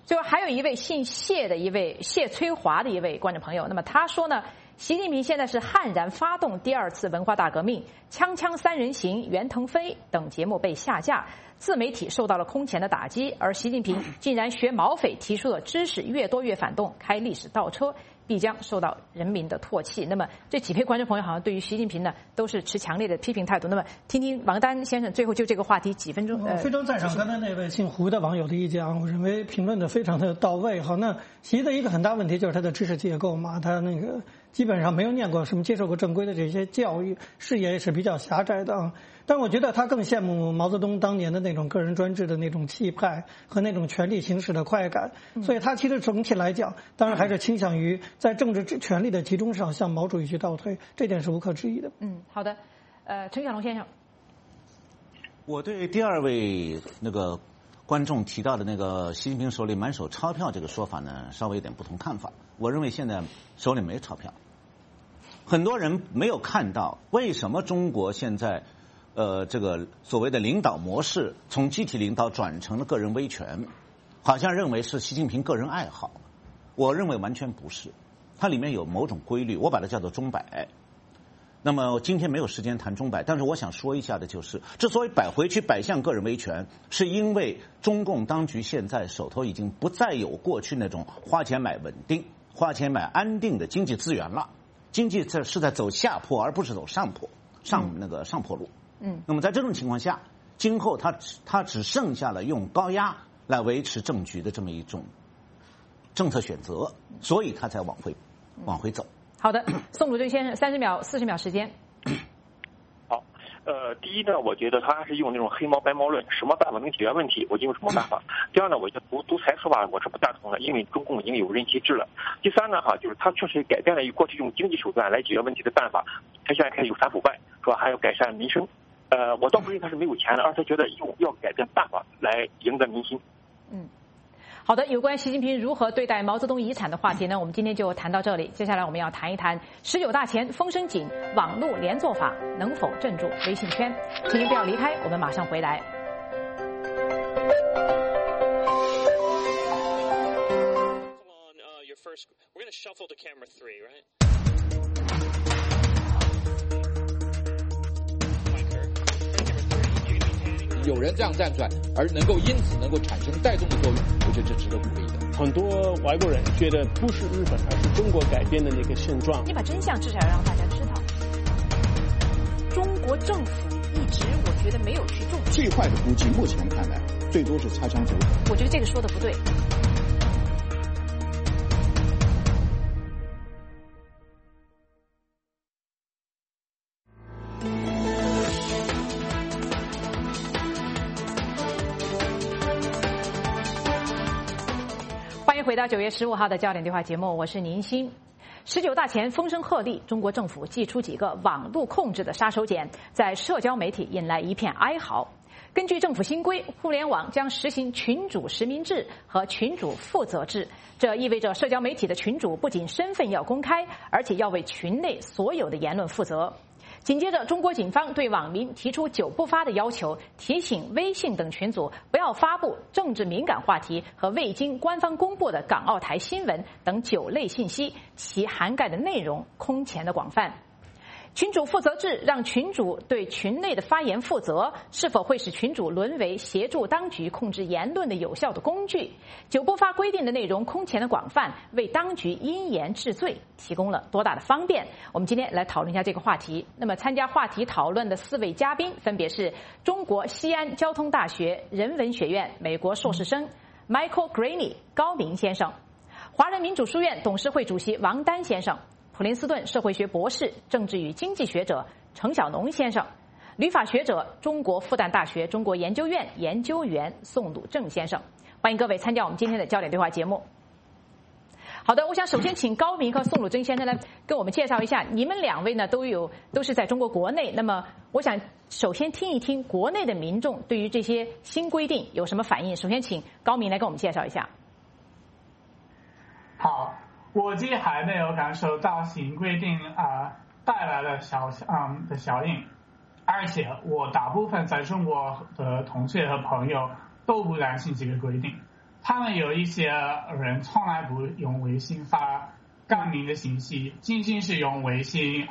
最后还有一位姓谢的谢崔华的一位观众朋友，那么他说呢，习近平现在是悍然发动第2次文化大革命，锵锵三人行、袁腾飞等节目被下架，自媒体受到了空前的打击，而习近平竟然学毛匪提出了知识越多越反动，开历史倒车，必将受到人民的唾弃。那么这几位观众朋友好像对于习近平呢都是持强烈的批评态度。那么听听王丹先生最后就这个话题几分钟。 非常赞赏刚才那位姓胡的网友的意见啊，我认为评论的非常的到位。好，那习的一个很大问题就是他的知识结构嘛，他那个基本上没有念过什么，接受过正规的这些教育，视野也是比较狭窄的啊。但我觉得他更羡慕毛泽东当年的那种个人专制的那种气派和那种权力行使的快感，所以他其实总体来讲，当然还是倾向于在政治权力的集中上向毛主席去倒退，这点是无可置疑的。 好的，陈小龙先生， 我对第2位那个观众提到的那个习近平手里满手钞票这个说法呢，稍微有点不同看法。我认为现在手里没钞票，很多人没有看到为什么中国现在这个所谓的领导模式从集体领导转成了个人威权，好像认为是习近平个人爱好。我认为完全不是，它里面有某种规律，我把它叫做钟摆。那么今天没有时间谈钟摆，但是我想说一下的就是，之所以摆回去摆向个人威权，是因为中共当局现在手头已经不再有过去那种花钱买稳定、花钱买安定的经济资源了，经济这是在走下坡，而不是走上坡，上坡路。那么在这种情况下，今后他只剩下了用高压来维持政局的这么一种政策选择，所以他才往回走。 好的，宋鲁正先生，30秒、40秒时间。 好，第一呢，我觉得他还是用那种黑猫白猫论，什么办法能解决问题，我就用什么办法。第二呢，我觉得独裁说法我是不赞同的，因为中共已经有任期制了。第三呢，就是他确实改变了过去用经济手段来解决问题的办法，他现在开始有反腐败，说还要改善民生。我倒不认为他是没有钱的，而是觉得要改变办法来赢得民心。 好的，有关习近平如何对待毛泽东遗产的话题呢，我们今天就谈到这里。接下来我们要谈一谈19大前风声紧，网络连坐法能否镇住微信圈？请您不要离开，我们马上回来。 有人这样站出来，而因此能够产生带动的作用，我觉得这值得鼓励的。 很多外国人觉得不是日本，而是中国改变的那个现状。 你把真相至少要让大家知道。中国政府一直我觉得没有去重视。 最坏的估计，目前看来最多是擦枪走火。 我觉得这个说的不对。欢迎回到9月15号的焦点对话节目，我是宁鑫。19大前风声鹤唳，中国政府祭出几个网络控制的杀手锏，在社交媒体引来一片哀嚎。根据政府新规，互联网将实行群主实名制和群主负责制，这意味着社交媒体的群主不仅身份要公开，而且要为群内所有的言论负责。紧接着，中国警方对网民提出9不发的要求，提醒微信等群组不要发布政治敏感话题和未经官方公布的港澳台新闻等9类信息，其涵盖的内容空前的广泛。群主负责制让群主对群内的发言负责，是否会使群主沦为协助当局控制言论的有效的工具？9不发规定的内容空前的广泛，为当局因言治罪提供了多大的方便？我们今天来讨论一下这个话题。那么参加话题讨论的4位嘉宾分别是中国西安交通大学人文学院美国硕士生 Michael Greaney 高明先生，华人民主书院董事会主席王丹先生，普林斯顿社会学博士、政治与经济学者程晓农先生，旅法学者、中国复旦大学中国研究院研究员宋鲁正先生。欢迎各位参加我们今天的焦点对话节目。好的，我想首先请高明和宋鲁正先生来跟我们介绍一下，你们2位呢都是在中国国内，那么我想首先听一听国内的民众对于这些新规定有什么反应。首先请高明来跟我们介绍一下。 好，我自己还没有感受到新规定带来的效应，而且我大部分在中国的同学和朋友都不担心这个规定， 他们有一些人从来不用微信发干明的信息，仅仅是用微信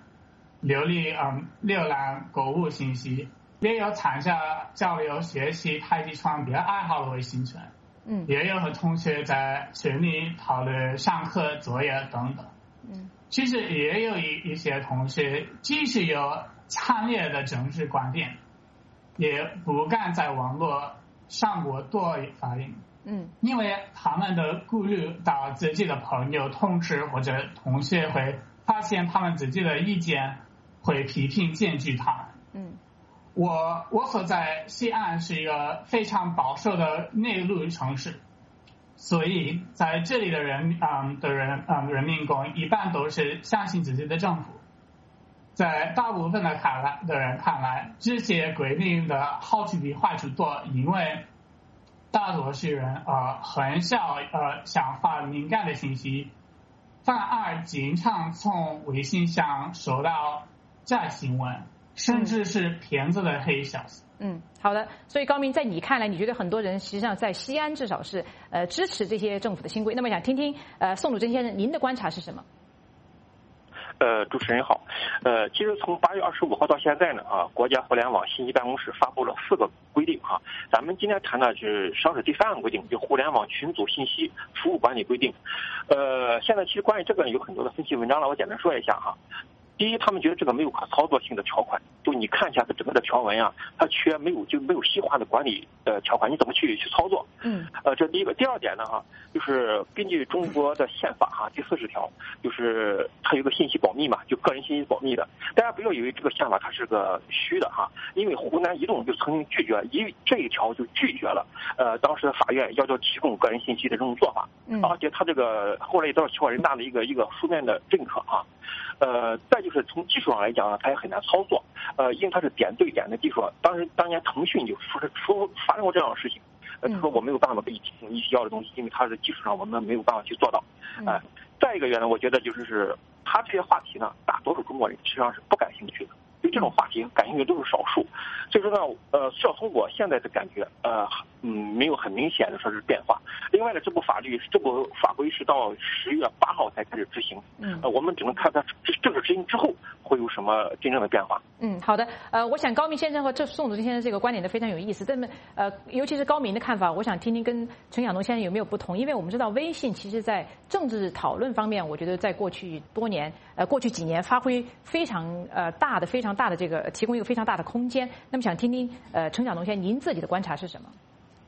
浏览购物信息，也有参加交流、学习、太极拳别的爱好的微信群，也有和同学在群里讨论上课、作业等等。其实也有一些同学即使有强烈的政治观点，也不敢在网络上过多发言。因为他们的顾虑到自己的朋友、同事或者同学会发现他们自己的意见，会批评检举他们。我所在西安是一个非常保守的内陆城市，所以在这里的人民工一般都是相信自己的政府。在大部分的人看来，这些规定的好处比坏处多，因为大多数人很少想发敏感的信息，反而经常从微信上收到假新闻，甚至是骗子的黑消息。 好的。所以高明，在你看来，你觉得很多人实际上在西安至少是支持这些政府的新规。那么想听听宋鲁珍先生您的观察是什么？ 主持人好。其实从8月25号到现在呢，国家互联网信息办公室发布了4个规定哈。咱们今天谈的是上是第3个规定，就互联网群组信息服务管理规定。现在其实关于这个有很多的分析文章了，我简单说一下哈。第一，他们觉得这个没有可操作性的条款，就你看一下它整个的条文啊，它没有细化的管理条款，你怎么去操作？这第一个。第二点呢就是根据中国的宪法第40条，就是它有个信息保密嘛，就个人信息保密的。大家不要以为这个宪法它是个虚的因为湖南移动就曾经拒绝，因为这一条就拒绝了当时的法院要求提供个人信息的这种做法。而且它这个后来也得到全国人大的一个书面的认可再就是从技术上来讲它也很难操作，因为它是点对点的技术。当年腾讯就发生过这样的事情，他说我没有办法给你提供你需要的东西，因为它的技术上我们没有办法去做到。再一个原因，我觉得就是他这些话题呢，大多数中国人实际上是不感兴趣的，对这种话题感兴趣都是少数。所以说呢，至少从我现在的感觉，没有很明显的说是变化。另外呢，这部法规是到10月8号才开始执行，我们只能看它正式执行之后会有什么真正的变化。 好的。我想高明先生和宋祖先生这个观点都非常有意思，但是尤其是高明的看法，我想听听跟陈晓东先生有没有不同。因为我们知道微信其实在政治讨论方面，我觉得在过去几年发挥非常大的这个提供一个非常大的空间。那么想听听陈晓东先生您自己的观察是什么？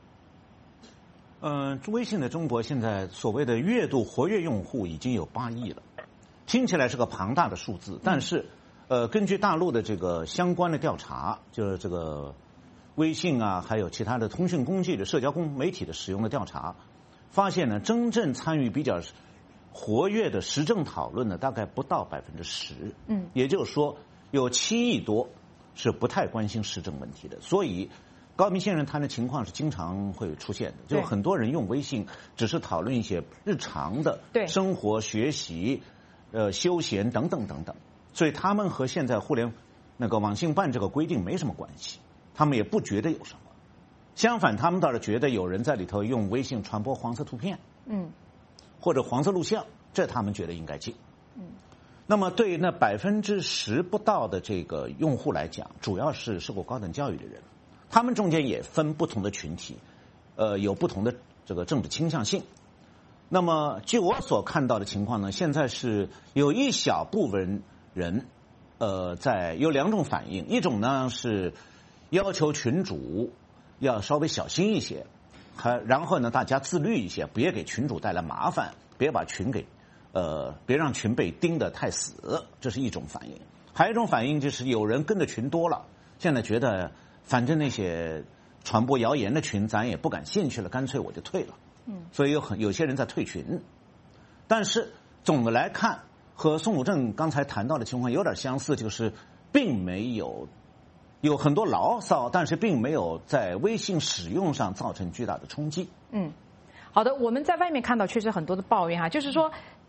微信的中国现在所谓的月度活跃用户已经有8亿了，听起来是个庞大的数字，但是根据大陆的这个相关的调查，就是这个微信还有其他的通讯工具的社交媒体的使用的调查，发现呢，真正参与比较活跃的时政讨论呢，大概不到10%。也就是说，有7亿多是不太关心时政问题的。所以高明先生谈的情况是经常会出现的，就很多人用微信只是讨论一些日常的生活、学习、休闲等等等等，所以他们和现在网信办这个规定没什么关系，他们也不觉得有什么。相反，他们倒是觉得有人在里头用微信传播黄色图片，或者黄色录像，这他们觉得应该禁。那么对那10%不到的这个用户来讲，主要是受过高等教育的人，他们中间也分不同的群体，有不同的这个政治倾向性。那么据我所看到的情况呢，现在是有一小部分人，有2种反应，一种呢是要求群主要稍微小心一些，然后呢大家自律一些，别给群主带来麻烦，别让群被盯得太死，这是一种反应。还有一种反应就是有人跟着群多了，现在觉得反正那些传播谣言的群咱也不感兴趣了，干脆我就退了。所以有些人在退群。但是总的来看，和宋鲁正刚才谈到的情况有点相似，就是并没有很多牢骚，但是并没有在微信使用上造成巨大的冲击。 好的，我们在外面看到确实很多的抱怨就是说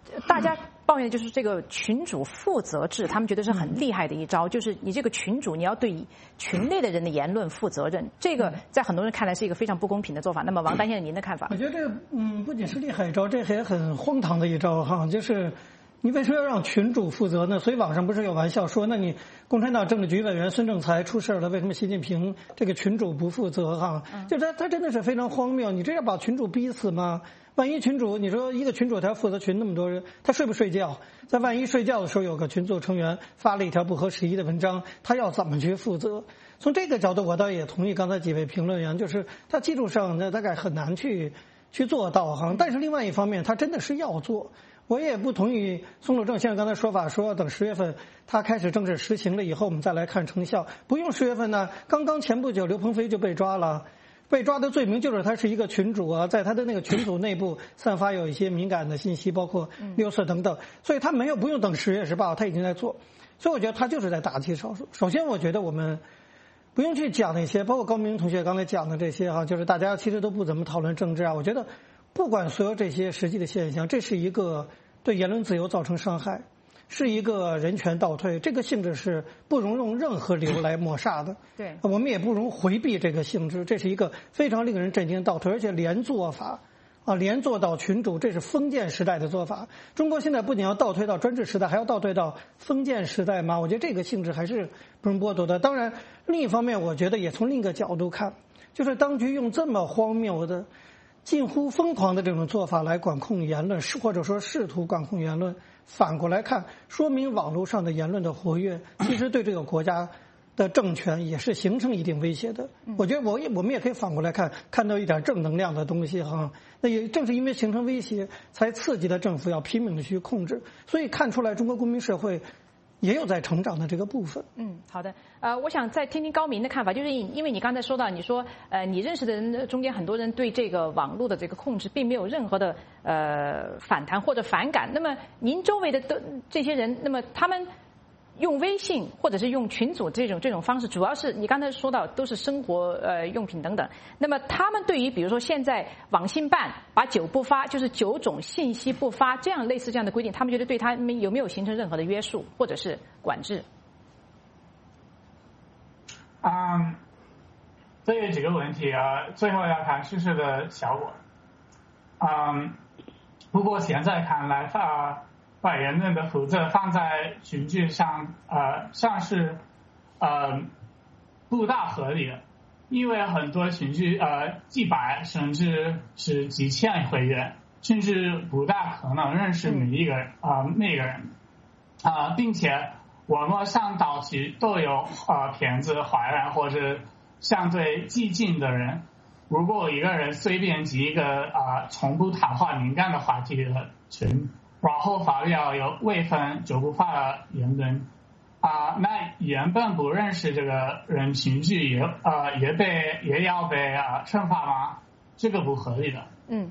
大家抱怨的就是这个群主负责制，他们觉得是很厉害的一招，就是你这个群主你要对群内的人的言论负责任，这个在很多人看来是一个非常不公平的做法。那么王丹先生，您的看法？ 我觉得这个不仅是厉害一招，这也很荒唐的一招哈，就是你为什么要让群主负责呢？所以网上不是有玩笑说，那你共产党政治局委员孙政才出事了，为什么习近平这个群主不负责哈？就是他真的是非常荒谬，你这要把群主逼死吗？万一群主，你说一个群主他要负责群那么多人，他睡不睡觉？在万一睡觉的时候，有个群组成员发了一条不合时宜的文章，他要怎么去负责？从这个角度，我倒也同意刚才几位评论员，就是他技术上呢大概很难去做到哈。但是另外一方面，他真的是要做。我也不同意宋鲁正先生刚才说法，说等10月份他开始正式实行了以后，我们再来看成效。不用10月份呢，刚刚前不久刘鹏飞就被抓了。被抓的罪名就是他是一个群主啊，在他的那个群组内部散发有一些敏感的信息，包括六四等等，所以他不用等10月18，他已经在做。所以我觉得他就是在打击少数。首先，我觉得我们不用去讲那些，包括高明同学刚才讲的这些啊，就是大家其实都不怎么讨论政治啊。我觉得不管所有这些实际的现象，这是一个对言论自由造成伤害，是一个人权倒退，这个性质是不容用任何理由来抹杀的。 对， 我们也不容回避这个性质，这是一个非常令人震惊的倒退，而且连做法啊，连做到群主，这是封建时代的做法。中国现在不仅要倒退到专制时代，还要倒退到封建时代吗？我觉得这个性质还是不容剥夺的。当然，另一方面，我觉得也从另一个角度看，就是当局用这么荒谬的、近乎疯狂的这种做法来管控言论，或者说试图管控言论。反过来看，说明网络上的言论的活跃，其实对这个国家的政权也是形成一定威胁的。我觉得我们也可以反过来看到一点正能量的东西哈。那也正是因为形成威胁，才刺激了政府要拼命的去控制。所以看出来，中国公民社会也有在成长的这个部分。 好的。我想再听听高明的看法，就是因为你刚才说到，你说你认识的人中间很多人对这个网络的这个控制并没有任何的反弹或者反感。那么您周围的这些人，那么他们用微信或者是用群组这种方式，主要是你刚才说到都是生活用品等等。那么他们对于比如说现在网信办把9不发，就是9种信息不发，这样类似这样的规定，他们觉得对他们有没有形成任何的约束或者是管制？ 这有几个问题啊，最后要看实施的效果。不过现在看来，把言论的负责放在群聚上，像是不大合理的，因为很多群聚几百甚至是几千会员，甚至不大可能认识每一个人，并且网络上早期都有骗子、坏人或者相对激进的人。如果一个人随便集一个从不谈话敏感的话题的群，然后发表有未分9不发的言论，那原本不认识这个人群聚也要被惩罚吗？这个不合理的。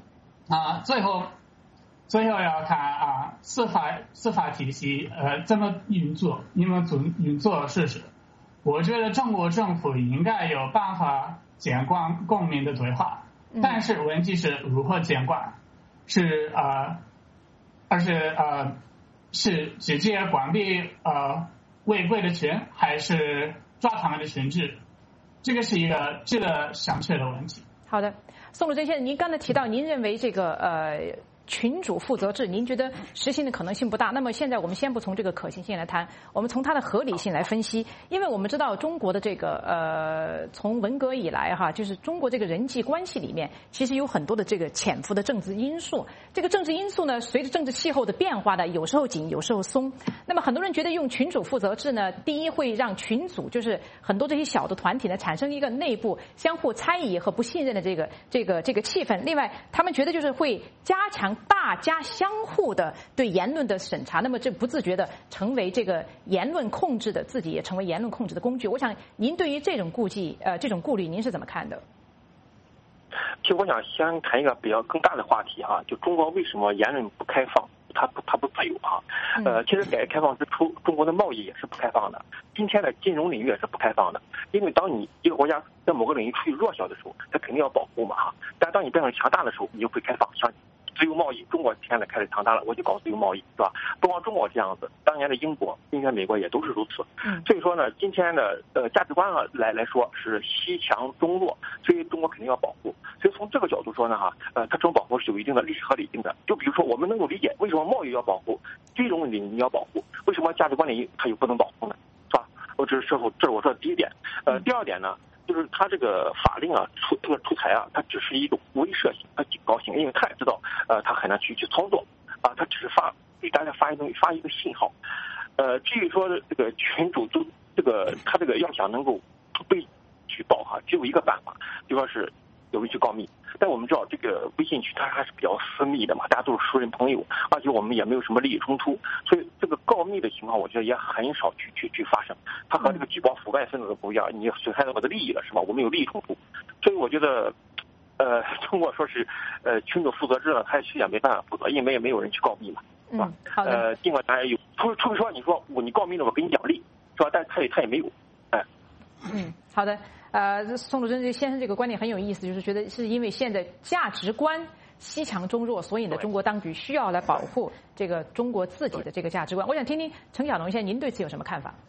最后要看司法体系怎么运作，运作事实。我觉得中国政府应该有办法监管公民的对话，但是问题是如何监管？是直接关闭违规的群，还是抓他们的群制？这个是一个值得商榷的问题。 好的，宋鲁正先生，您刚才提到，您认为这个群主负责制，您觉得实行的可能性不大。那么现在我们先不从这个可行性来谈，我们从它的合理性来分析。因为我们知道中国的这个从文革以来就是中国这个人际关系里面，其实有很多的这个潜伏的政治因素。这个政治因素呢，随着政治气候的变化呢，有时候紧，有时候松。那么很多人觉得用群主负责制呢，第一会让群组就是很多这些小的团体呢，产生一个内部相互猜疑和不信任的这个气氛。另外，他们觉得就是会加强大家相互的对言论的审查，那么这不自觉的成为这个言论控制的，自己也成为言论控制的工具。我想您对于这种顾虑，您是怎么看的？ 其实我想先谈一个比较更大的话题就中国为什么言论不开放，它不自由其实改革开放之初，中国的贸易也是不开放的，今天的金融领域也是不开放的。因为当你一个国家在某个领域处于弱小的时候，它肯定要保护嘛但当你变成强大的时候，你就会开放，像自由贸易，中国现在开始强大了，我就搞自由贸易，是吧？不光中国这样子，当年的英国、今天美国也都是如此。所以说呢，今天的价值观啊来说是西强中弱，所以中国肯定要保护。所以从这个角度说呢，它这种保护是有一定的历史合理性的。就比如说，我们能够理解为什么贸易要保护，这种领域要保护，为什么价值观领域它又不能保护呢？是吧？这是我说的第一点。第二点呢，就是它这个法令啊出台啊，它只是一种威慑性、警告性，因为他也知道它很难去操作啊，它只是给大家发一个信号。至于说这个群主他这个要想能够被举报只有一个办法，就说是有人去告密。但我们知道这个微信群它还是比较私密的嘛，大家都是熟人朋友，而且我们也没有什么利益冲突，所以这个告密的情况我觉得也很少去发生。它和这个举报腐败分子不一样，你损害到我的利益了是吧？我们有利益冲突，所以我觉得通过说是群主负责制呢，他其实也没办法负责，因为也没有人去告密嘛，是吧？ 好的。 尽管大家有，除非说你说你告密了，我给你奖励，是吧？但他也没有， 好的。宋鲁珍先生这个观点很有意思，就是觉得是因为现在价值观西强中弱，所以呢，中国当局需要来保护这个中国自己的这个价值观。我想听听程小龙先生您对此有什么看法？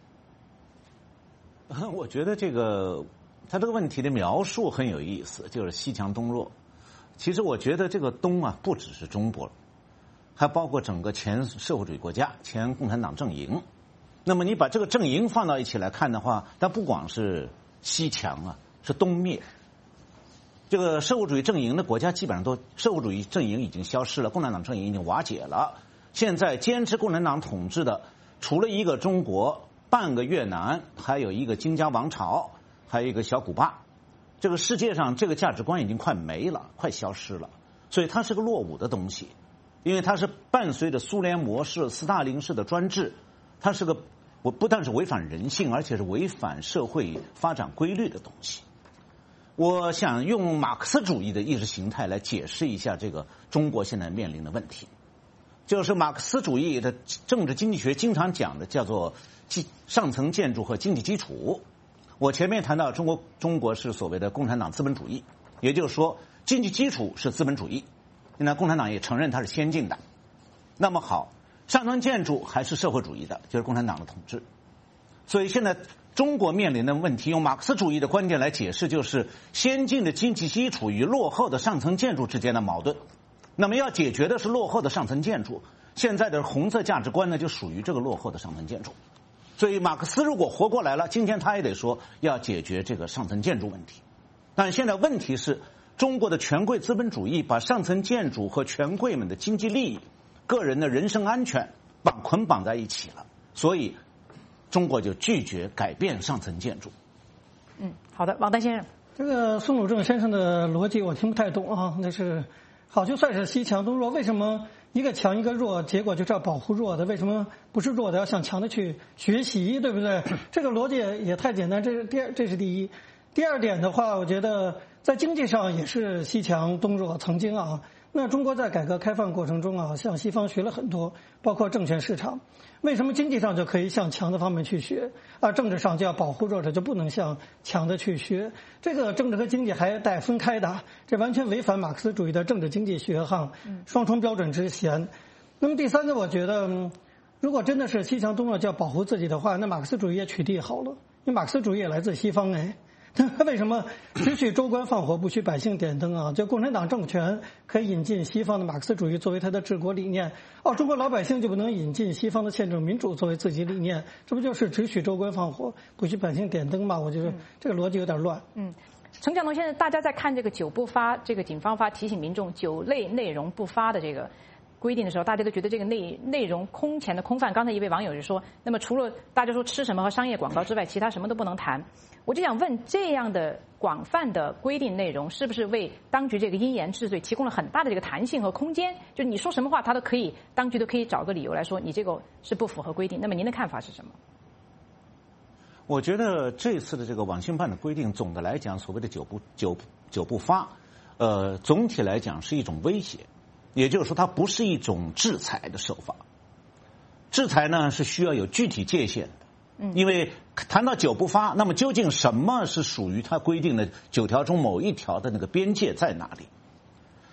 我觉得他这个问题的描述很有意思，就是西强东弱。其实我觉得这个东啊，不只是中国，还包括整个前社会主义国家、前共产党阵营。那么你把这个阵营放到一起来看的话，它不光是西强啊，是东灭。这个社会主义阵营的国家基本上社会主义阵营已经消失了，共产党阵营已经瓦解了。现在坚持共产党统治的，除了一个中国、半个越南，还有一个金家王朝，还有一个小古巴。这个世界上这个价值观已经快没了，快消失了。所以它是个落伍的东西，因为它是伴随着苏联模式、斯大林式的专制，它是个不但是违反人性，而且是违反社会发展规律的东西。我想用马克思主义的意识形态来解释一下这个中国现在面临的问题，就是马克思主义的政治经济学经常讲的叫做上层建筑和经济基础。我前面谈到中国是所谓的共产党资本主义，也就是说经济基础是资本主义，现在共产党也承认它是先进的。那么好，上层建筑还是社会主义的，就是共产党的统治。所以现在中国面临的问题，用马克思主义的观点来解释，就是先进的经济基础与落后的上层建筑之间的矛盾。那么要解决的是落后的上层建筑，现在的红色价值观呢，就属于这个落后的上层建筑。所以马克思如果活过来了，今天他也得说要解决这个上层建筑问题。但现在问题是，中国的权贵资本主义把上层建筑和权贵们的经济利益、个人的人身安全捆绑在一起了，所以中国就拒绝改变上层建筑。 好的，王丹先生， 这个宋鲁正先生的逻辑我听不太懂啊。那是好，就算是西强东弱，为什么一个强一个弱，结果就是要保护弱的？为什么不是弱的要向强的去学习，对不对？这个逻辑也太简单。这是第一。第二点的话，我觉得在经济上也是西强东弱，曾经啊。那中国在改革开放过程中啊，向西方学了很多，包括证券市场。为什么经济上就可以向强的方面去学，而政治上就要保护弱者，就不能向强的去学？这个政治和经济还得分开的，这完全违反马克思主义的政治经济学双重标准之嫌。那么第三个，我觉得如果真的是西强东弱就要保护自己的话，那马克思主义也取缔好了，因为马克思主义也来自西方他为什么只许州官放火，不许百姓点灯啊？就共产党政权可以引进西方的马克思主义作为他的治国理念，中国老百姓就不能引进西方的宪政民主作为自己理念？这不就是只许州官放火，不许百姓点灯吗？我觉得这个逻辑有点乱。 程小龙先生，大家在看这个9不发，这个警方提醒民众9类内容不发的这个规定的时候，大家都觉得这个内容空前的空泛。刚才一位网友就说，那么除了大家说吃什么和商业广告之外，其他什么都不能谈。我就想问，这样的广泛的规定内容，是不是为当局这个因言治罪提供了很大的这个弹性和空间？就你说什么话，他都可以，当局都可以找个理由来说你这个是不符合规定。那么您的看法是什么？ 我觉得这次的这个网信办的规定，总的来讲，所谓的九不发，总体来讲是一种威胁，也就是说，它不是一种制裁的手法。制裁呢是需要有具体界限的。因为谈到9不发，那么究竟什么是属于它规定的9条中某一条的那个边界在哪里？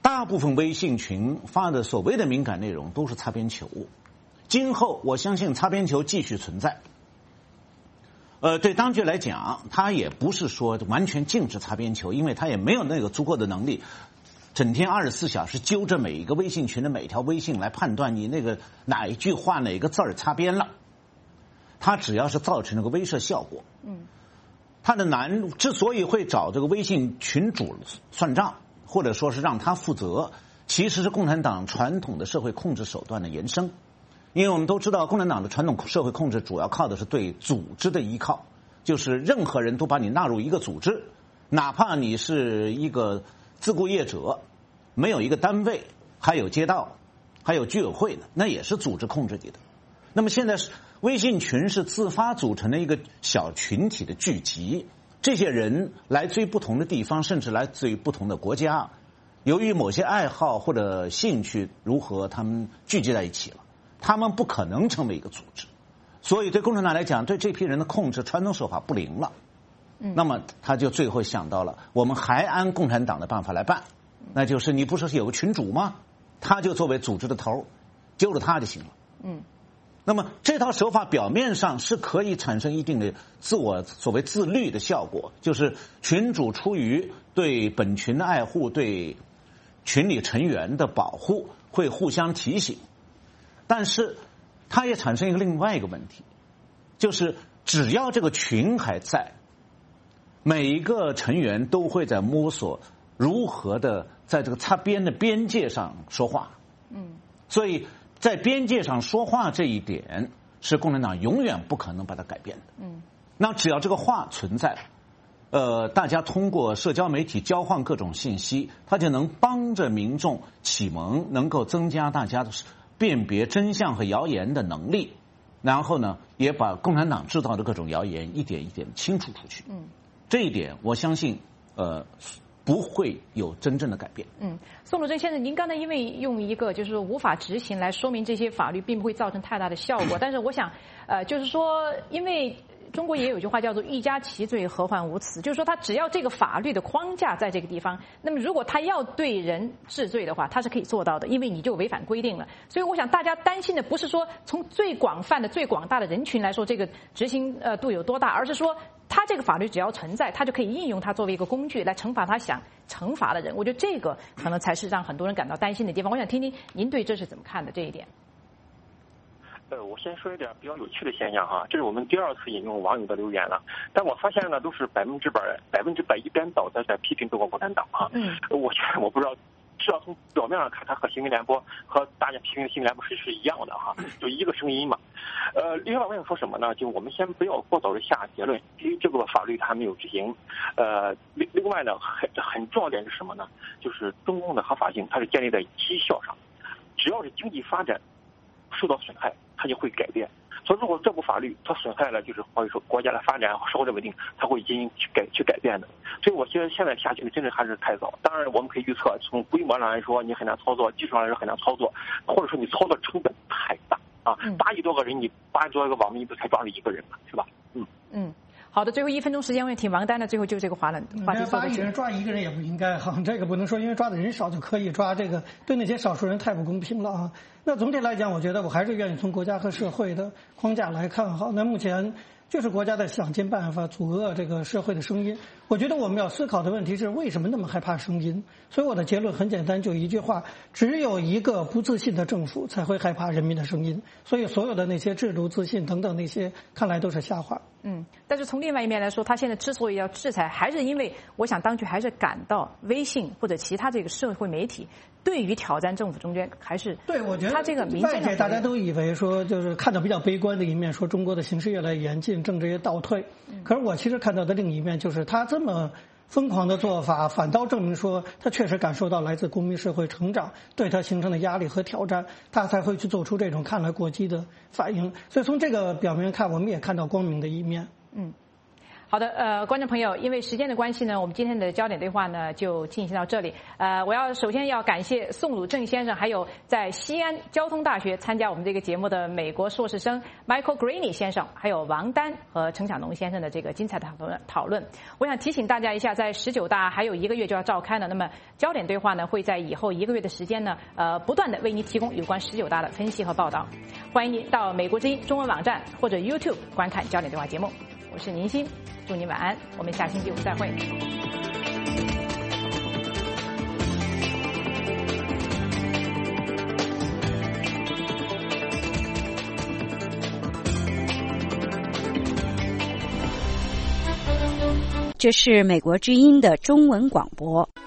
大部分微信群发的所谓的敏感内容都是擦边球。今后我相信擦边球继续存在。对当局来讲，他也不是说完全禁止擦边球，因为他也没有那个足够的能力，整天24小时揪着每一个微信群的每条微信来判断你那个哪一句话哪个字儿擦边了。他只要是造成那个威慑效果，他的之所以会找这个微信群主算账，或者说是让他负责，其实是共产党传统的社会控制手段的延伸。因为我们都知道，共产党的传统社会控制主要靠的是对组织的依靠，就是任何人都把你纳入一个组织，哪怕你是一个自雇业者，没有一个单位，还有街道，还有居委会的，那也是组织控制你的。那么现在微信群是自发组成的一个小群体的聚集，这些人来自于不同的地方，甚至来自于不同的国家，由于某些爱好或者兴趣如何，他们聚集在一起了。他们不可能成为一个组织，所以对共产党来讲，对这批人的控制传统手法不灵了。那么他就最后想到了，我们还按共产党的办法来办，那就是你不是有个群主吗？他就作为组织的头，揪着他就行了。那么这套手法表面上是可以产生一定的所谓自律的效果，就是群主出于对本群的爱护，对群里成员的保护，会互相提醒。但是它也产生另外一个问题，就是只要这个群还在，每一个成员都会在摸索如何的在这个擦边的边界上说话。所以在边界上说话这一点是共产党永远不可能把它改变的。那只要这个话存在，大家通过社交媒体交换各种信息，它就能帮着民众启蒙，能够增加大家的辨别真相和谣言的能力，然后呢，也把共产党制造的各种谣言一点一点清除出去。这一点我相信，不会有真正的改变。 宋鲁珍先生，您刚才因为用一个就是说无法执行来说明这些法律并不会造成太大的效果，但是我想，就是说，因为中国也有一句话叫做欲加其罪，何患无辞，就是说他只要这个法律的框架在这个地方，那么如果他要对人治罪的话，他是可以做到的，因为你就违反规定了。所以我想大家担心的不是说从最广泛的最广大的人群来说这个执行度有多大，而是说他这个法律只要存在，他就可以应用它作为一个工具来惩罚他想惩罚的人。我觉得这个可能才是让很多人感到担心的地方。我想听听您对这是怎么看的这一点。 我先说一点比较有趣的现象哈，这是我们第2次引用网友的留言了，但我发现呢都是100%一边倒的在批评中国共产党啊。我不知道，至少从表面上看，他和新闻联播和大家批评新闻联播是一样的哈，就一个声音嘛。另外我想说什么呢？就我们先不要过早的下结论，因为这个法律它还没有执行。另外呢，很重要点是什么呢？就是中共的合法性，它是建立在绩效上，只要是经济发展受到损害，它就会改变。所以如果这部法律它损害了，就是或者说国家的发展和社会的稳定，它会进行去改变的。所以我觉得现在下去真的还是太早。当然我们可以预测，从规模上来说你很难操作，技术上来说很难操作，或者说你操作成本太大啊！8亿多个人，你8亿多个网民，你不才抓了1个人嘛，是吧？ 好的，最后1分钟时间，我也挺忙，但呢，最后就这个话题。 8亿人抓1个人也不应该哈，这个不能说因为抓的人少就可以抓，这个对那些少数人太不公平了啊。那总体来讲，我觉得我还是愿意从国家和社会的框架来看哈。那目前就是国家在想尽办法阻遏这个社会的声音。我觉得我们要思考的问题是为什么那么害怕声音？所以我的结论很简单，就一句话：只有一个不自信的政府才会害怕人民的声音。所以所有的那些制度自信等等那些，看来都是瞎话。 但是从另外一面来说，他现在之所以要制裁，还是因为我想当局还是感到微信或者其他这个社会媒体对于挑战政府中间还是对，我觉得他这个外界大家都以为说就是看到比较悲观的一面，说中国的形势越来越严峻，政治也倒退。可是我其实看到的另一面就是他这么疯狂的做法，反倒证明说他确实感受到来自公民社会成长对他形成的压力和挑战，他才会去做出这种看来过激的反应。所以从这个表面看，我们也看到光明的一面。 好的，观众朋友，因为时间的关系呢，我们今天的焦点对话呢就进行到这里。我首先要感谢宋鲁正先生，还有在西安交通大学参加我们这个节目的美国硕士生 Michael Greeny 先生，还有王丹和陈晓农先生的这个精彩的讨论。我想提醒大家一下，在19大还有1个月就要召开了，那么焦点对话呢会在以后1个月的时间呢，不断的为您提供有关19大的分析和报道。欢迎您到美国之音中文网站或者 YouTube 观看焦点对话节目。我是宁鑫，祝您晚安，我们下星期五再会。 这是美国之音的中文广播。